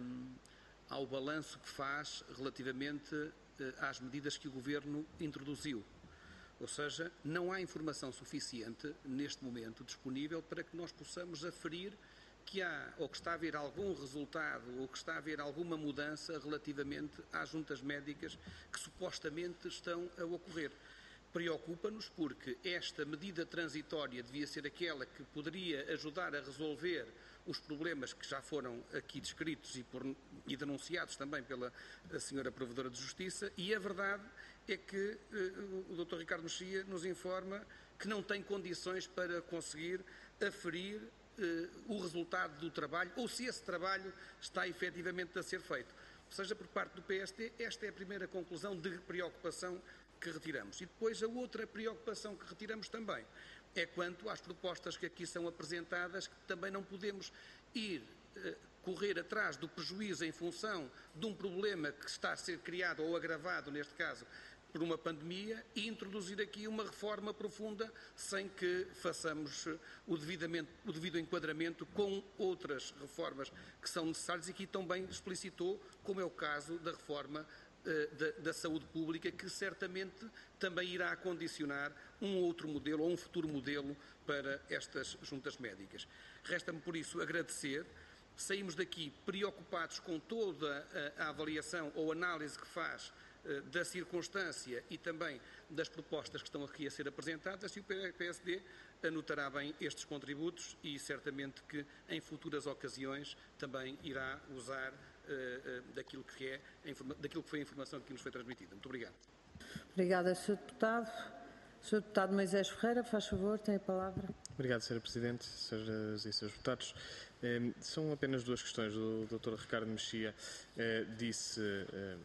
ao balanço que faz relativamente eh, às medidas que o Governo introduziu. Ou seja, não há informação suficiente neste momento disponível para que nós possamos aferir que há, ou que está a haver algum resultado, ou que está a haver alguma mudança relativamente às juntas médicas que supostamente estão a ocorrer. Preocupa-nos porque esta medida transitória devia ser aquela que poderia ajudar a resolver os problemas que já foram aqui descritos e, por, e denunciados também pela senhora Provedora de Justiça, e a verdade é que eh, o doutor Ricardo Mexia nos informa que não tem condições para conseguir aferir eh, o resultado do trabalho, ou se esse trabalho está efetivamente a ser feito. Ou seja, por parte do P S D, esta é a primeira conclusão de preocupação que retiramos. E depois a outra preocupação que retiramos também é quanto às propostas que aqui são apresentadas, que também não podemos ir eh, correr atrás do prejuízo em função de um problema que está a ser criado ou agravado, neste caso, por uma pandemia, e introduzir aqui uma reforma profunda sem que façamos o, devidamente, o devido enquadramento com outras reformas que são necessárias e que também explicitou, como é o caso da reforma Da, da saúde pública, que certamente também irá condicionar um outro modelo ou um futuro modelo para estas juntas médicas. Resta-me, por isso, agradecer. Saímos daqui preocupados com toda a, a avaliação ou análise que faz uh, da circunstância e também das propostas que estão aqui a ser apresentadas, e o P S D anotará bem estes contributos e certamente que em futuras ocasiões também irá usar Uh, uh, daquilo, que é, daquilo que foi a informação que nos foi transmitida. Muito obrigado. Obrigada, senhor Deputado. senhor Deputado Moisés Ferreira, faz favor, tem a palavra. Obrigado, senhora Presidente, senhoras e senhores deputados. Eh, são apenas duas questões. O doutor Ricardo Mexia eh, disse eh,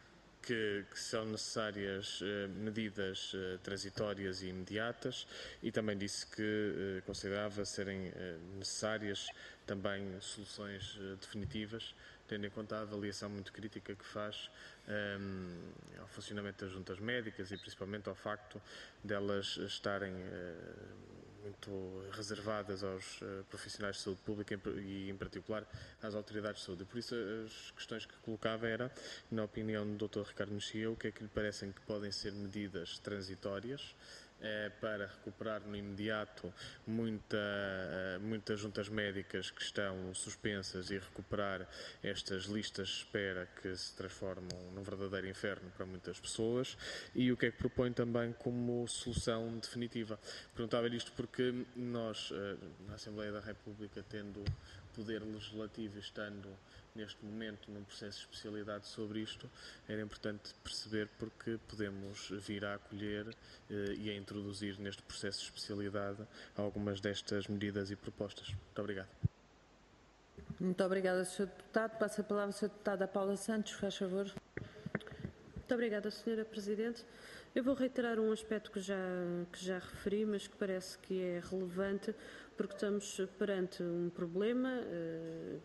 que, que são necessárias eh, medidas eh, transitórias e imediatas, e também disse que eh, considerava serem eh, necessárias também soluções eh, definitivas, tendo em conta a avaliação muito crítica que faz um, ao funcionamento das juntas médicas e principalmente ao facto delas estarem uh, muito reservadas aos uh, profissionais de saúde pública e, em particular, às autoridades de saúde. E por isso, as questões que colocava era, na opinião do doutor Ricardo Mexia, o que é que lhe parecem que podem ser medidas transitórias para recuperar no imediato muita, muitas juntas médicas que estão suspensas e recuperar estas listas de espera que se transformam num verdadeiro inferno para muitas pessoas, e o que é que propõe também como solução definitiva. Perguntava isto porque nós, na Assembleia da República, tendo poder legislativo e estando neste momento num processo de especialidade sobre isto, era importante perceber porque podemos vir a acolher eh, e a introduzir neste processo de especialidade algumas destas medidas e propostas. Muito obrigado. Muito obrigada, senhor Deputado. Passa a palavra à senhora Deputada Paula Santos, faz favor. Muito obrigada, senhora Presidente. Eu vou reiterar um aspecto que já, que já referi, mas que parece que é relevante, porque estamos perante um problema uh,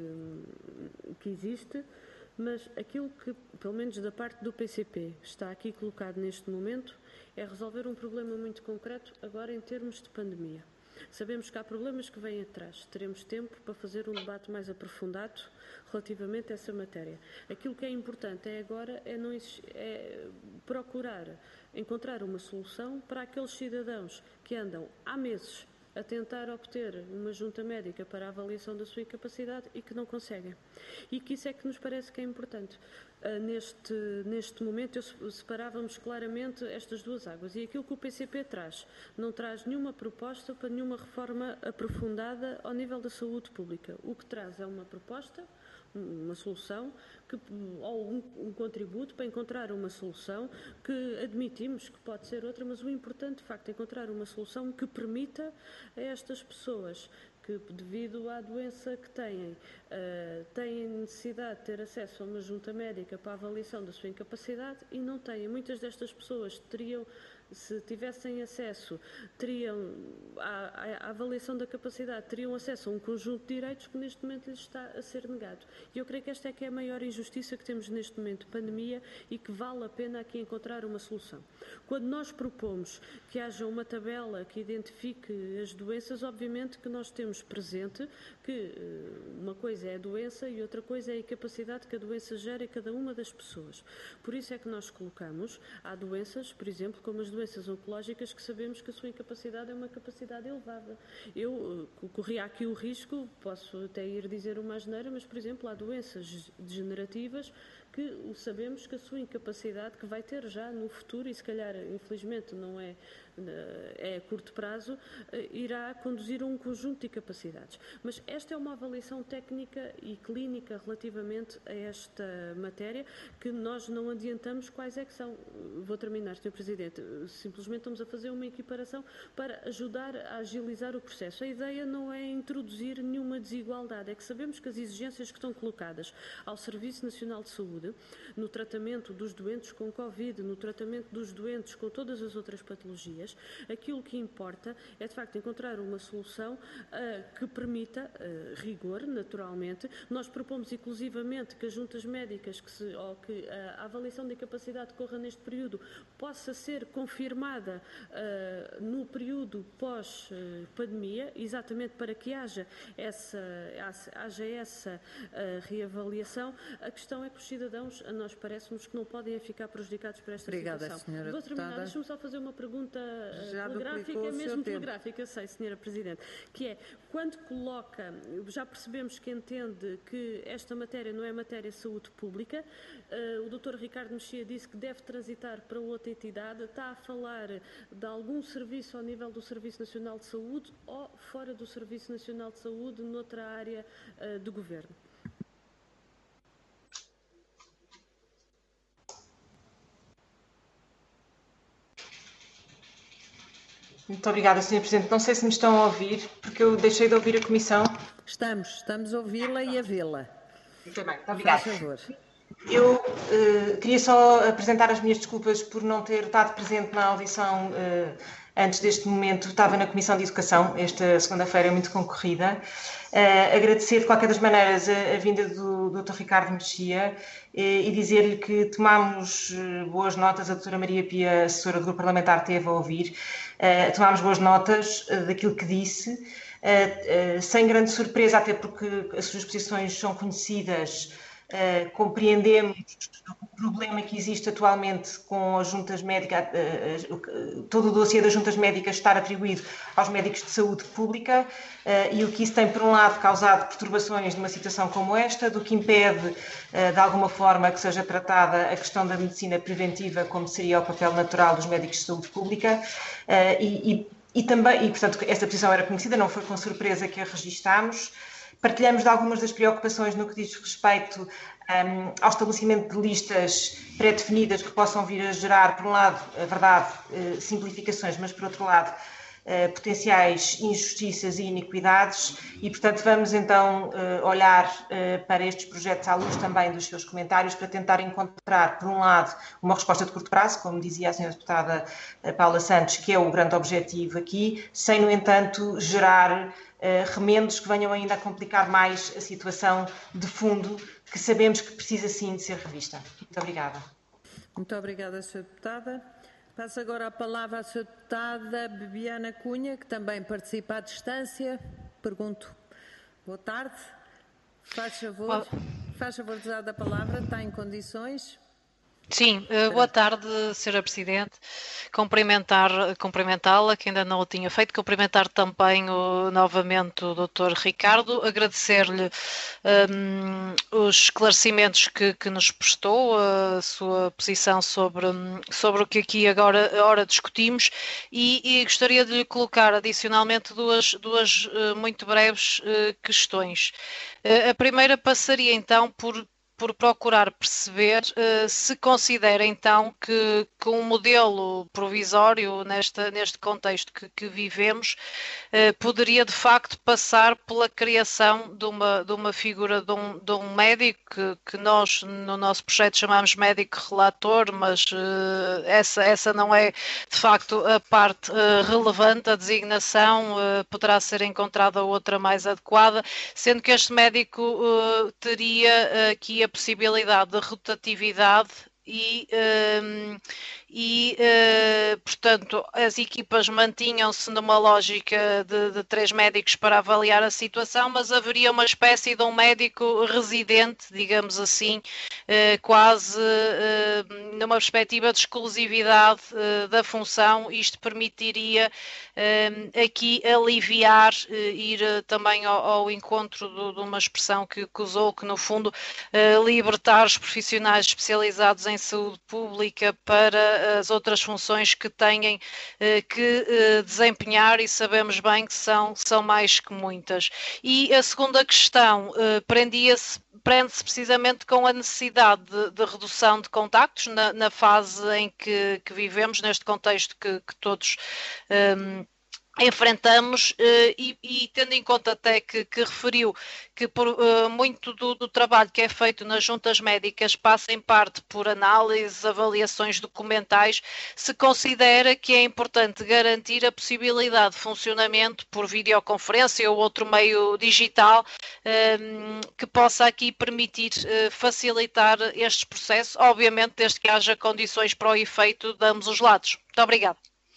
que, que existe, mas aquilo que, pelo menos da parte do P C P, está aqui colocado neste momento é resolver um problema muito concreto agora em termos de pandemia. Sabemos que há problemas que vêm atrás. Teremos tempo para fazer um debate mais aprofundado relativamente a essa matéria. Aquilo que é importante é agora é, não, é procurar encontrar uma solução para aqueles cidadãos que andam há meses a tentar obter uma junta médica para a avaliação da sua incapacidade e que não conseguem. E que isso é que nos parece que é importante. Uh, neste, neste momento, eu separávamos claramente estas duas águas. E aquilo que o P C P traz, não traz nenhuma proposta para nenhuma reforma aprofundada ao nível da saúde pública. O que traz é uma proposta, uma solução, que, ou um, um contributo para encontrar uma solução que admitimos que pode ser outra, mas o importante, de facto, é encontrar uma solução que permita a estas pessoas que, devido à doença que têm, uh, têm necessidade de ter acesso a uma junta médica para a avaliação da sua incapacidade e não têm. Muitas destas pessoas teriam, se tivessem acesso, teriam à, à avaliação da capacidade, teriam acesso a um conjunto de direitos que neste momento lhes está a ser negado. E eu creio que esta é que é a maior injustiça que temos neste momento de pandemia e que vale a pena aqui encontrar uma solução. Quando nós propomos que haja uma tabela que identifique as doenças, obviamente que nós temos presente que uma coisa é a doença e outra coisa é a incapacidade que a doença gera em cada uma das pessoas. Por isso é que nós colocamos, há doenças, por exemplo, como as doenças doenças oncológicas, que sabemos que a sua incapacidade é uma capacidade elevada. Eu uh, corria aqui o risco, posso até ir dizer uma asneira, mas, por exemplo, há doenças degenerativas que sabemos que a sua incapacidade, que vai ter já no futuro, e se calhar, infelizmente, não é, é a curto prazo, irá conduzir a um conjunto de capacidades. Mas esta é uma avaliação técnica e clínica relativamente a esta matéria, que nós não adiantamos quais é que são. Vou terminar, senhor Presidente. Simplesmente estamos a fazer uma equiparação para ajudar a agilizar o processo. A ideia não é introduzir nenhuma desigualdade, é que sabemos que as exigências que estão colocadas ao Serviço Nacional de Saúde, no tratamento dos doentes com Covid, no tratamento dos doentes com todas as outras patologias, aquilo que importa é, de facto, encontrar uma solução uh, que permita uh, rigor, naturalmente. Nós propomos, inclusivamente, que as juntas médicas, que se, ou que uh, a avaliação de incapacidade corra neste período, possa ser confirmada uh, no período pós-pandemia, exatamente para que haja essa, haja essa uh, reavaliação. A questão é que os cidadãos, a nós parece-nos que não podem ficar prejudicados por esta Obrigada, situação. senhora Vou terminar, deputada. deixe-me só fazer uma pergunta Já telegráfica, duplicou o seu mesmo tempo. telegráfica, sei, senhora Presidente, que é, quando coloca, já percebemos que entende que esta matéria não é matéria de saúde pública, uh, o doutor Ricardo Mexia disse que deve transitar para outra entidade, está a falar de algum serviço ao nível do Serviço Nacional de Saúde ou fora do Serviço Nacional de Saúde, noutra área uh, do Governo? Muito obrigada, senhora Presidente. Não sei se me estão a ouvir, porque eu deixei de ouvir a Comissão. Estamos, estamos a ouvi-la e a vê-la. Muito bem, muito obrigada. Faz favor. Eu uh, queria só apresentar as minhas desculpas por não ter estado presente na audição uh, antes deste momento. Estava na Comissão de Educação, esta segunda-feira é muito concorrida. Uh, agradecer de qualquer das maneiras a, a vinda do doutor Ricardo Mexia uh, e dizer-lhe que tomámos uh, boas notas, a doutora Maria Pia, assessora do Grupo Parlamentar, teve a ouvir, uh, tomámos boas notas uh, daquilo que disse, uh, uh, sem grande surpresa, até porque as suas posições são conhecidas. Uh, compreendemos o problema que existe atualmente com as juntas médicas, todo o dossiê das juntas médicas estar atribuído aos médicos de saúde pública, e o que isso tem, por um lado, causado perturbações numa situação como esta, do que impede, de alguma forma, que seja tratada a questão da medicina preventiva, como seria o papel natural dos médicos de saúde pública, e, e, e também, e portanto, essa posição era conhecida, não foi com surpresa que a registámos. Partilhamos de algumas das preocupações no que diz respeito um, ao estabelecimento de listas pré-definidas que possam vir a gerar, por um lado, a verdade, uh, simplificações, mas, por outro lado, uh, potenciais injustiças e iniquidades, e, portanto, vamos então uh, olhar uh, para estes projetos à luz também dos seus comentários para tentar encontrar, por um lado, uma resposta de curto prazo, como dizia a senhora deputada Paula Santos, que é o grande objetivo aqui, sem, no entanto, gerar Uh, remendos que venham ainda a complicar mais a situação de fundo, que sabemos que precisa sim de ser revista. Muito obrigada. Muito obrigada, senhora Deputada. Passo agora a palavra à senhora Deputada Bibiana Cunha, que também participa à distância. Pergunto. Boa tarde. Faz favor, faz favor de usar da palavra. Está em condições? Sim, boa tarde, senhora Presidente. Cumprimentar, cumprimentá-la, que ainda não o tinha feito, cumprimentar também o, novamente o doutor Ricardo, agradecer-lhe um, os esclarecimentos que, que nos prestou, a sua posição sobre, sobre o que aqui agora, agora discutimos, e, e gostaria de lhe colocar adicionalmente duas, duas uh, muito breves uh, questões. Uh, a primeira passaria então por por procurar perceber uh, se considera então que, que um modelo provisório nesta, neste contexto que, que vivemos uh, poderia de facto passar pela criação de uma, de uma figura de um, de um médico que, que nós no nosso projeto chamamos médico relator, mas uh, essa, essa não é de facto a parte uh, relevante, a designação uh, poderá ser encontrada outra mais adequada, sendo que este médico uh, teria aqui uh, a possibilidade de rotatividade e, um, e uh, portanto, as equipas mantinham-se numa lógica de, de três médicos para avaliar a situação, mas haveria uma espécie de um médico residente, digamos assim, uh, quase uh, numa perspectiva de exclusividade uh, da função. Isto permitiria uh, aqui aliviar, uh, ir uh, também ao, ao encontro do, de uma expressão que, que usou, que no fundo uh, libertar os profissionais especializados em saúde pública para as outras funções que têm eh, que eh, desempenhar, e sabemos bem que são, são mais que muitas. E a segunda questão eh, prendia-se prende-se precisamente com a necessidade de, de redução de contactos na, na fase em que, que vivemos, neste contexto que, que todos um, enfrentamos, e, e tendo em conta até que, que referiu que por, uh, muito do, do trabalho que é feito nas juntas médicas passa em parte por análises, avaliações documentais, se considera que é importante garantir a possibilidade de funcionamento por videoconferência ou outro meio digital um, que possa aqui permitir uh, facilitar estes processos, obviamente desde que haja condições para o efeito de ambos os lados. Muito obrigada.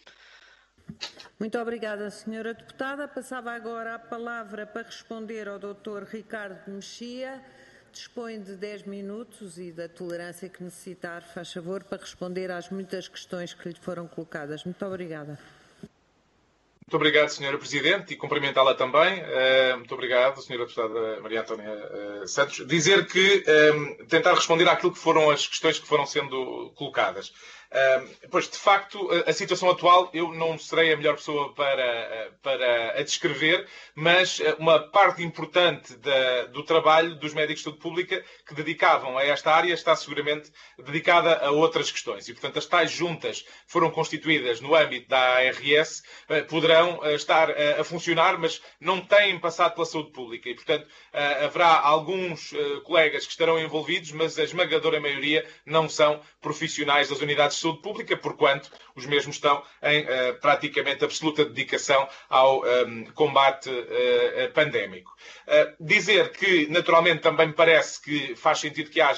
Muito obrigada, senhora Deputada. Passava agora a palavra para responder ao doutor Ricardo Mexia. Dispõe de dez minutos e da tolerância que necessitar, faz favor, para responder às muitas questões que lhe foram colocadas. Muito obrigada. Muito obrigado, senhora Presidente, e cumprimentá-la também. Uh, muito obrigado, senhora Deputada Maria Antónia uh, Santos. Dizer que, um, tentar responder àquilo que foram as questões que foram sendo colocadas. Uh, pois, de facto, a, a situação atual, eu não serei a melhor pessoa para, para a descrever, mas uma parte importante da, do trabalho dos médicos de saúde pública que dedicavam a esta área está seguramente dedicada a outras questões. E, portanto, as tais juntas foram constituídas no âmbito da A R S, uh, poderão uh, estar uh, a funcionar, mas não têm passado pela saúde pública. E, portanto, uh, haverá alguns uh, colegas que estarão envolvidos, mas a esmagadora maioria não são profissionais das unidades de saúde pública, porquanto os mesmos estão em uh, praticamente absoluta dedicação ao um, combate uh, pandémico. Uh, dizer que, naturalmente, também me parece que faz sentido que hajam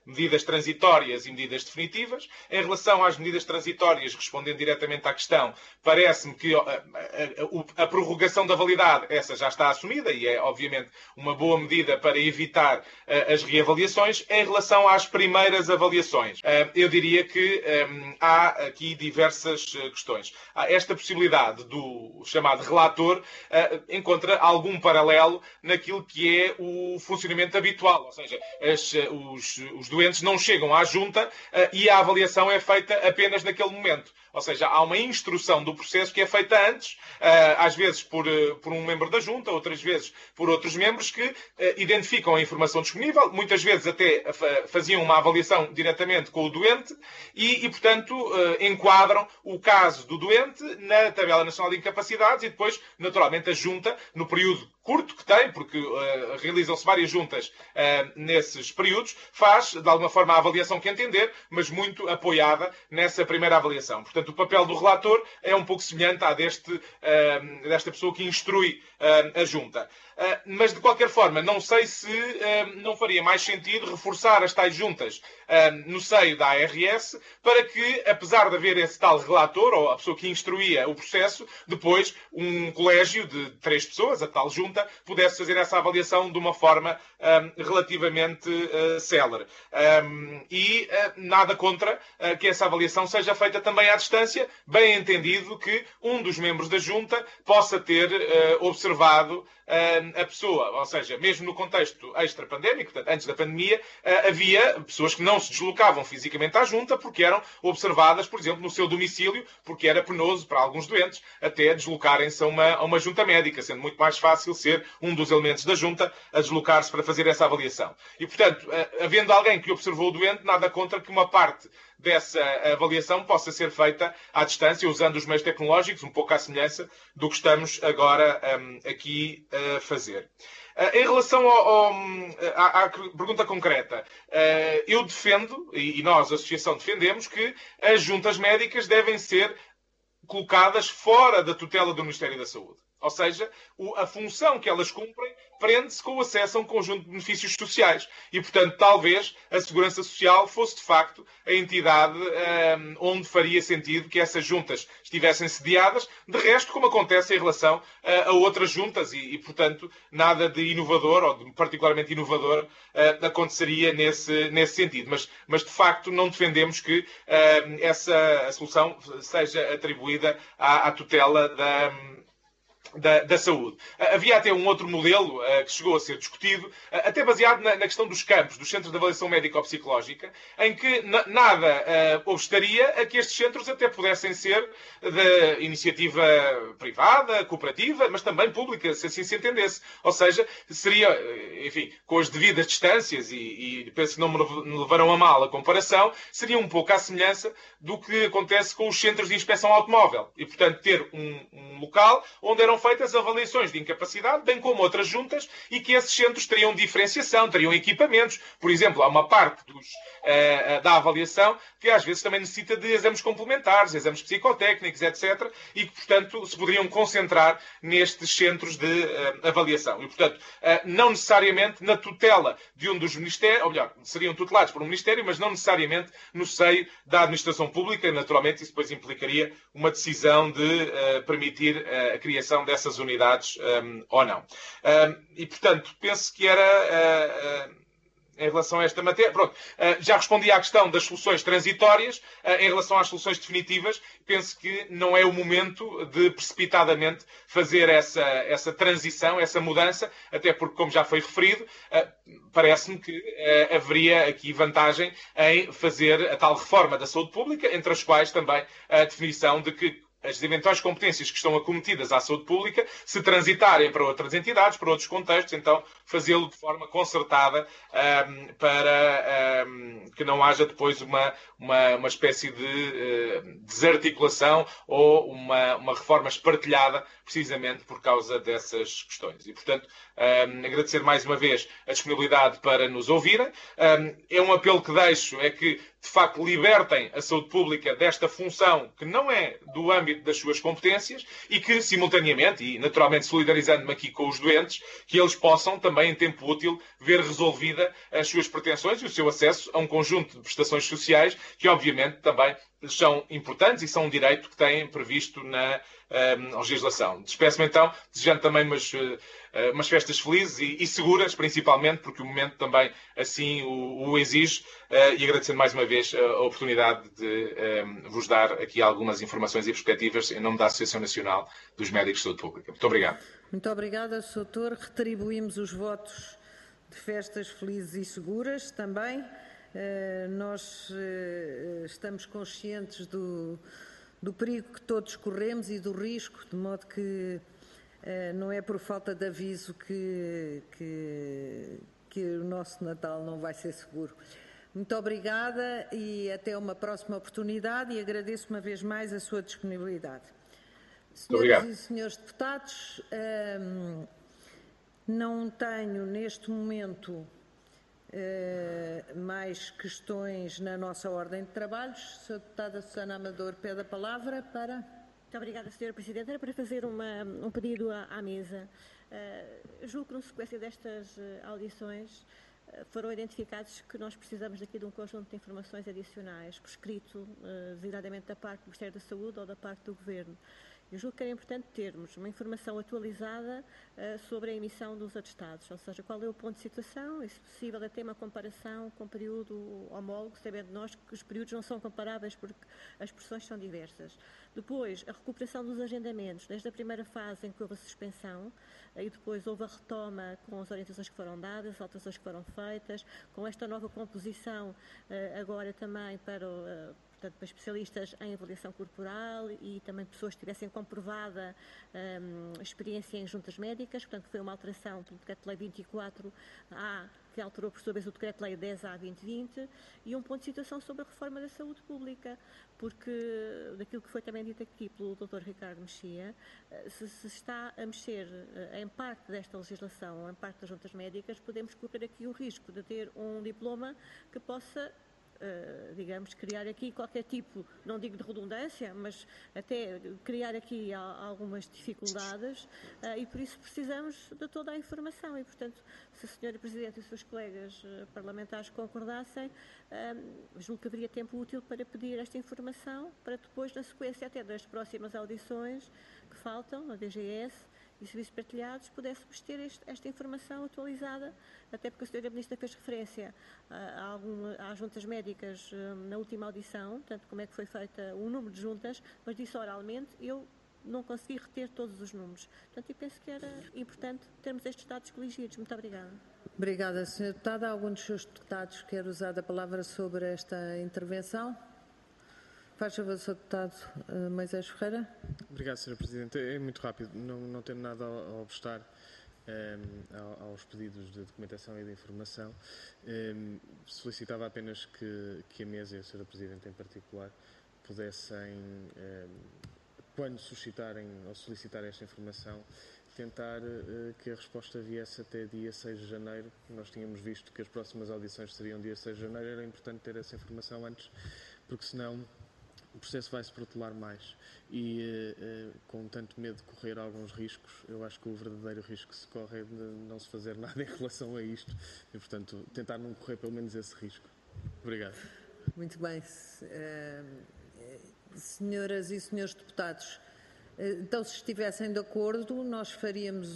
medidas transitórias e medidas definitivas. Em relação às medidas transitórias, respondendo diretamente à questão, parece-me que a, a, a prorrogação da validade, essa já está assumida e é, obviamente, uma boa medida para evitar uh, as reavaliações. Em relação às primeiras avaliações, uh, eu diria que um, há aqui diversas uh, questões. Há esta possibilidade do chamado relator uh, encontra algum paralelo naquilo que é o funcionamento habitual, ou seja, as, os, os doentes não chegam à junta uh, e a avaliação é feita apenas naquele momento. Ou seja, há uma instrução do processo que é feita antes, uh, às vezes por, uh, por um membro da junta, outras vezes por outros membros que uh, identificam a informação disponível, muitas vezes até uh, faziam uma avaliação diretamente com o doente e, e portanto, uh, enquadram o caso do doente na Tabela Nacional de Incapacidades e depois, naturalmente, a junta, no período curto que tem, porque uh, realizam-se várias juntas uh, nesses períodos, faz, de alguma forma, a avaliação que entender, mas muito apoiada nessa primeira avaliação. Portanto, o papel do relator é um pouco semelhante à deste, uh, desta pessoa que instrui uh, a junta. Uh, mas, de qualquer forma, não sei se uh, não faria mais sentido reforçar as tais juntas uh, no seio da A R S para que, apesar de haver esse tal relator, ou a pessoa que instruía o processo, depois um colégio de três pessoas, a tal junta, pudesse fazer essa avaliação de uma forma um, relativamente uh, célere. Um, e uh, nada contra uh, que essa avaliação seja feita também à distância, bem entendido que um dos membros da junta possa ter uh, observado uh, a pessoa, ou seja, mesmo no contexto extra-pandémico, portanto, antes da pandemia, uh, havia pessoas que não se deslocavam fisicamente à junta porque eram observadas, por exemplo, no seu domicílio, porque era penoso para alguns doentes até deslocarem-se a uma, a uma junta médica, sendo muito mais fácil ser um dos elementos da junta a deslocar-se para fazer essa avaliação. E, portanto, havendo alguém que observou o doente, nada contra que uma parte dessa avaliação possa ser feita à distância, usando os meios tecnológicos, um pouco à semelhança do que estamos agora um, aqui a fazer. Uh, em relação ao, ao, à, à pergunta concreta, uh, eu defendo, e, e nós, a Associação, defendemos, que as juntas médicas devem ser colocadas fora da tutela do Ministério da Saúde. Ou seja, a função que elas cumprem prende-se com o acesso a um conjunto de benefícios sociais. E, portanto, talvez a Segurança Social fosse, de facto, a entidade um, onde faria sentido que essas juntas estivessem sediadas. De resto, como acontece em relação uh, a outras juntas. E, e, portanto, nada de inovador, ou de particularmente inovador, uh, aconteceria nesse, nesse sentido. Mas, mas, de facto, não defendemos que uh, essa solução seja atribuída à, à tutela da... Da, da saúde. Havia até um outro modelo uh, que chegou a ser discutido, uh, até baseado na, na questão dos campos, dos centros de avaliação médico-psicológica, em que nada uh, obstaria a que estes centros até pudessem ser de iniciativa privada, cooperativa, mas também pública, se assim se entendesse. Ou seja, seria, enfim, com as devidas distâncias, e, e penso que não me levarão a mal a comparação, seria um pouco à semelhança do que acontece com os centros de inspeção automóvel. E, portanto, ter um, um local onde eram feitas avaliações de incapacidade, bem como outras juntas, e que esses centros teriam diferenciação, teriam equipamentos. Por exemplo, há uma parte dos, uh, da avaliação que às vezes também necessita de exames complementares, exames psicotécnicos, etcétera, e que, portanto, se poderiam concentrar nestes centros de uh, avaliação. E, portanto, uh, não necessariamente na tutela de um dos ministérios, ou melhor, seriam tutelados por um ministério, mas não necessariamente no seio da administração pública. Naturalmente, isso depois implicaria uma decisão de uh, permitir uh, a criação dessas unidades um, ou não. Um, e, portanto, penso que era... Uh, uh, em relação a esta matéria. Pronto, já respondi à questão das soluções transitórias. Em relação às soluções definitivas, penso que não é o momento de precipitadamente fazer essa, essa transição, essa mudança, até porque, como já foi referido, parece-me que haveria aqui vantagem em fazer a tal reforma da saúde pública, entre as quais também a definição de que as eventuais competências que estão acometidas à saúde pública, se transitarem para outras entidades, para outros contextos, então fazê-lo de forma concertada um, para um, que não haja depois uma, uma, uma espécie de uh, desarticulação ou uma, uma reforma espartilhada, precisamente por causa dessas questões. E, portanto, um, agradecer mais uma vez a disponibilidade para nos ouvirem. Um, é um apelo que deixo, é que de facto, libertem a saúde pública desta função que não é do âmbito das suas competências e que, simultaneamente, e naturalmente solidarizando-me aqui com os doentes, que eles possam também, em tempo útil, ver resolvida as suas pretensões e o seu acesso a um conjunto de prestações sociais que, obviamente, também são importantes e são um direito que têm previsto na uh, legislação. Despeço-me então, desejando também umas, uh, umas festas felizes e, e seguras, principalmente, porque o momento também assim o, o exige, uh, e agradecendo mais uma vez a oportunidade de um, vos dar aqui algumas informações e perspectivas em nome da Associação Nacional dos Médicos de Saúde Pública. Muito obrigado. Muito obrigada, senhor Doutor. Retribuímos os votos de festas felizes e seguras também. Uh, nós uh, estamos conscientes do, do perigo que todos corremos e do risco, de modo que uh, não é por falta de aviso que, que, que o nosso Natal não vai ser seguro. Muito obrigada e até uma próxima oportunidade, e agradeço uma vez mais a sua disponibilidade. Senhoras e senhores deputados, uh, não tenho neste momento Uh, mais questões na nossa ordem de trabalhos. senhora Deputada Susana Amador pede a palavra para... Muito obrigada, senhora Presidente. Era para fazer uma, um pedido à, à mesa. Uh, julgo que, na sequência destas uh, audições, uh, foram identificados que nós precisamos aqui de um conjunto de informações adicionais, por escrito, uh, designadamente da parte do Ministério da Saúde ou da parte do Governo. Eu julgo que era importante termos uma informação atualizada uh, sobre a emissão dos atestados, ou seja, qual é o ponto de situação e, se possível, até uma comparação com o período homólogo, sabendo nós que os períodos não são comparáveis porque as expressões são diversas. Depois, a recuperação dos agendamentos, desde a primeira fase em que houve a suspensão, e depois houve a retoma com as orientações que foram dadas, as alterações que foram feitas, com esta nova composição uh, agora também para o... Uh, portanto, para especialistas em avaliação corporal e também pessoas que tivessem comprovada um, experiência em juntas médicas, portanto, foi uma alteração do Decreto-Lei vinte e quatro A, que alterou, por sua vez, o Decreto-Lei dez A vinte vinte, e um ponto de situação sobre a reforma da saúde pública, porque, daquilo que foi também dito aqui pelo doutor Ricardo Mexia, se se está a mexer em parte desta legislação, em parte das juntas médicas, podemos correr aqui o risco de ter um diploma que possa Uh, digamos, criar aqui qualquer tipo, não digo de redundância, mas até criar aqui a, algumas dificuldades uh, e por isso precisamos de toda a informação e, portanto, se a senhora Presidente e os seus colegas uh, parlamentares concordassem, uh, julgo que haveria tempo útil para pedir esta informação, para depois, na sequência até das próximas audições que faltam, na D G S, e serviços partilhados, pudéssemos ter este, esta informação atualizada, até porque a senhora Ministra fez referência a, a alguma, às juntas médicas um, na última audição, portanto, como é que foi feita o número de juntas, mas disse oralmente, eu não consegui reter todos os números. Portanto, eu penso que era importante termos estes dados coligidos. Muito obrigada. Obrigada, senhora Deputada. Algum dos seus deputados quer usar a palavra sobre esta intervenção? Faz favor, senhor Deputado uh, Moisés Ferreira. Obrigado, senhora Presidente. É muito rápido, não, não tenho nada a, a obstar um, aos pedidos de documentação e de informação. Um, solicitava apenas que, que a mesa e a senhora Presidente em particular pudessem, um, quando suscitarem ou solicitarem esta informação, tentar uh, que a resposta viesse até dia seis de janeiro. Nós tínhamos visto que as próximas audições seriam dia seis de janeiro, era importante ter essa informação antes, porque senão o processo vai se protelar mais e uh, uh, com tanto medo de correr alguns riscos, eu acho que o verdadeiro risco que se corre é de não se fazer nada em relação a isto e, portanto, tentar não correr pelo menos esse risco. Obrigado. Muito bem. Uh, senhoras e senhores deputados, uh, então, se estivessem de acordo, nós faríamos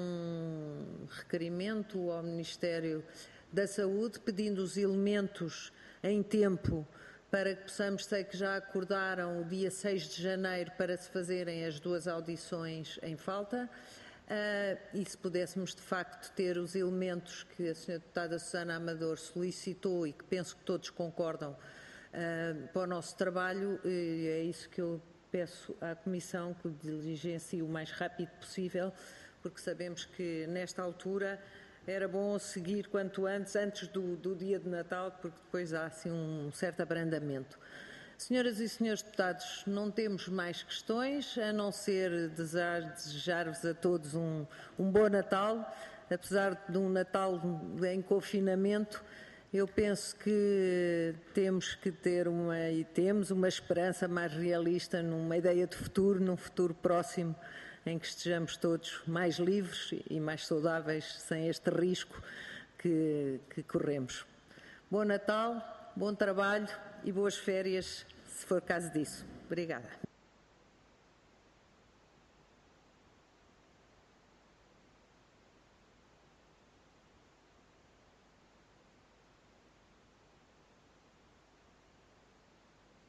um requerimento ao Ministério da Saúde pedindo os elementos em tempo para que possamos, sei que já acordaram o dia seis de janeiro para se fazerem as duas audições em falta, uh, e se pudéssemos de facto ter os elementos que a senhora Deputada Susana Amador solicitou e que penso que todos concordam uh, para o nosso trabalho, é isso que eu peço à Comissão que diligencie o mais rápido possível, porque sabemos que nesta altura era bom seguir quanto antes, antes do, do dia de Natal, porque depois há assim um certo abrandamento. Senhoras e senhores deputados, não temos mais questões, a não ser desejar-vos a todos um, um bom Natal, apesar de um Natal em confinamento, Eu penso que temos que ter uma, e temos uma esperança mais realista numa ideia de futuro, num futuro próximo, em que estejamos todos mais livres e mais saudáveis, sem este risco que, que corremos. Bom Natal, bom trabalho e boas férias, se for caso disso. Obrigada.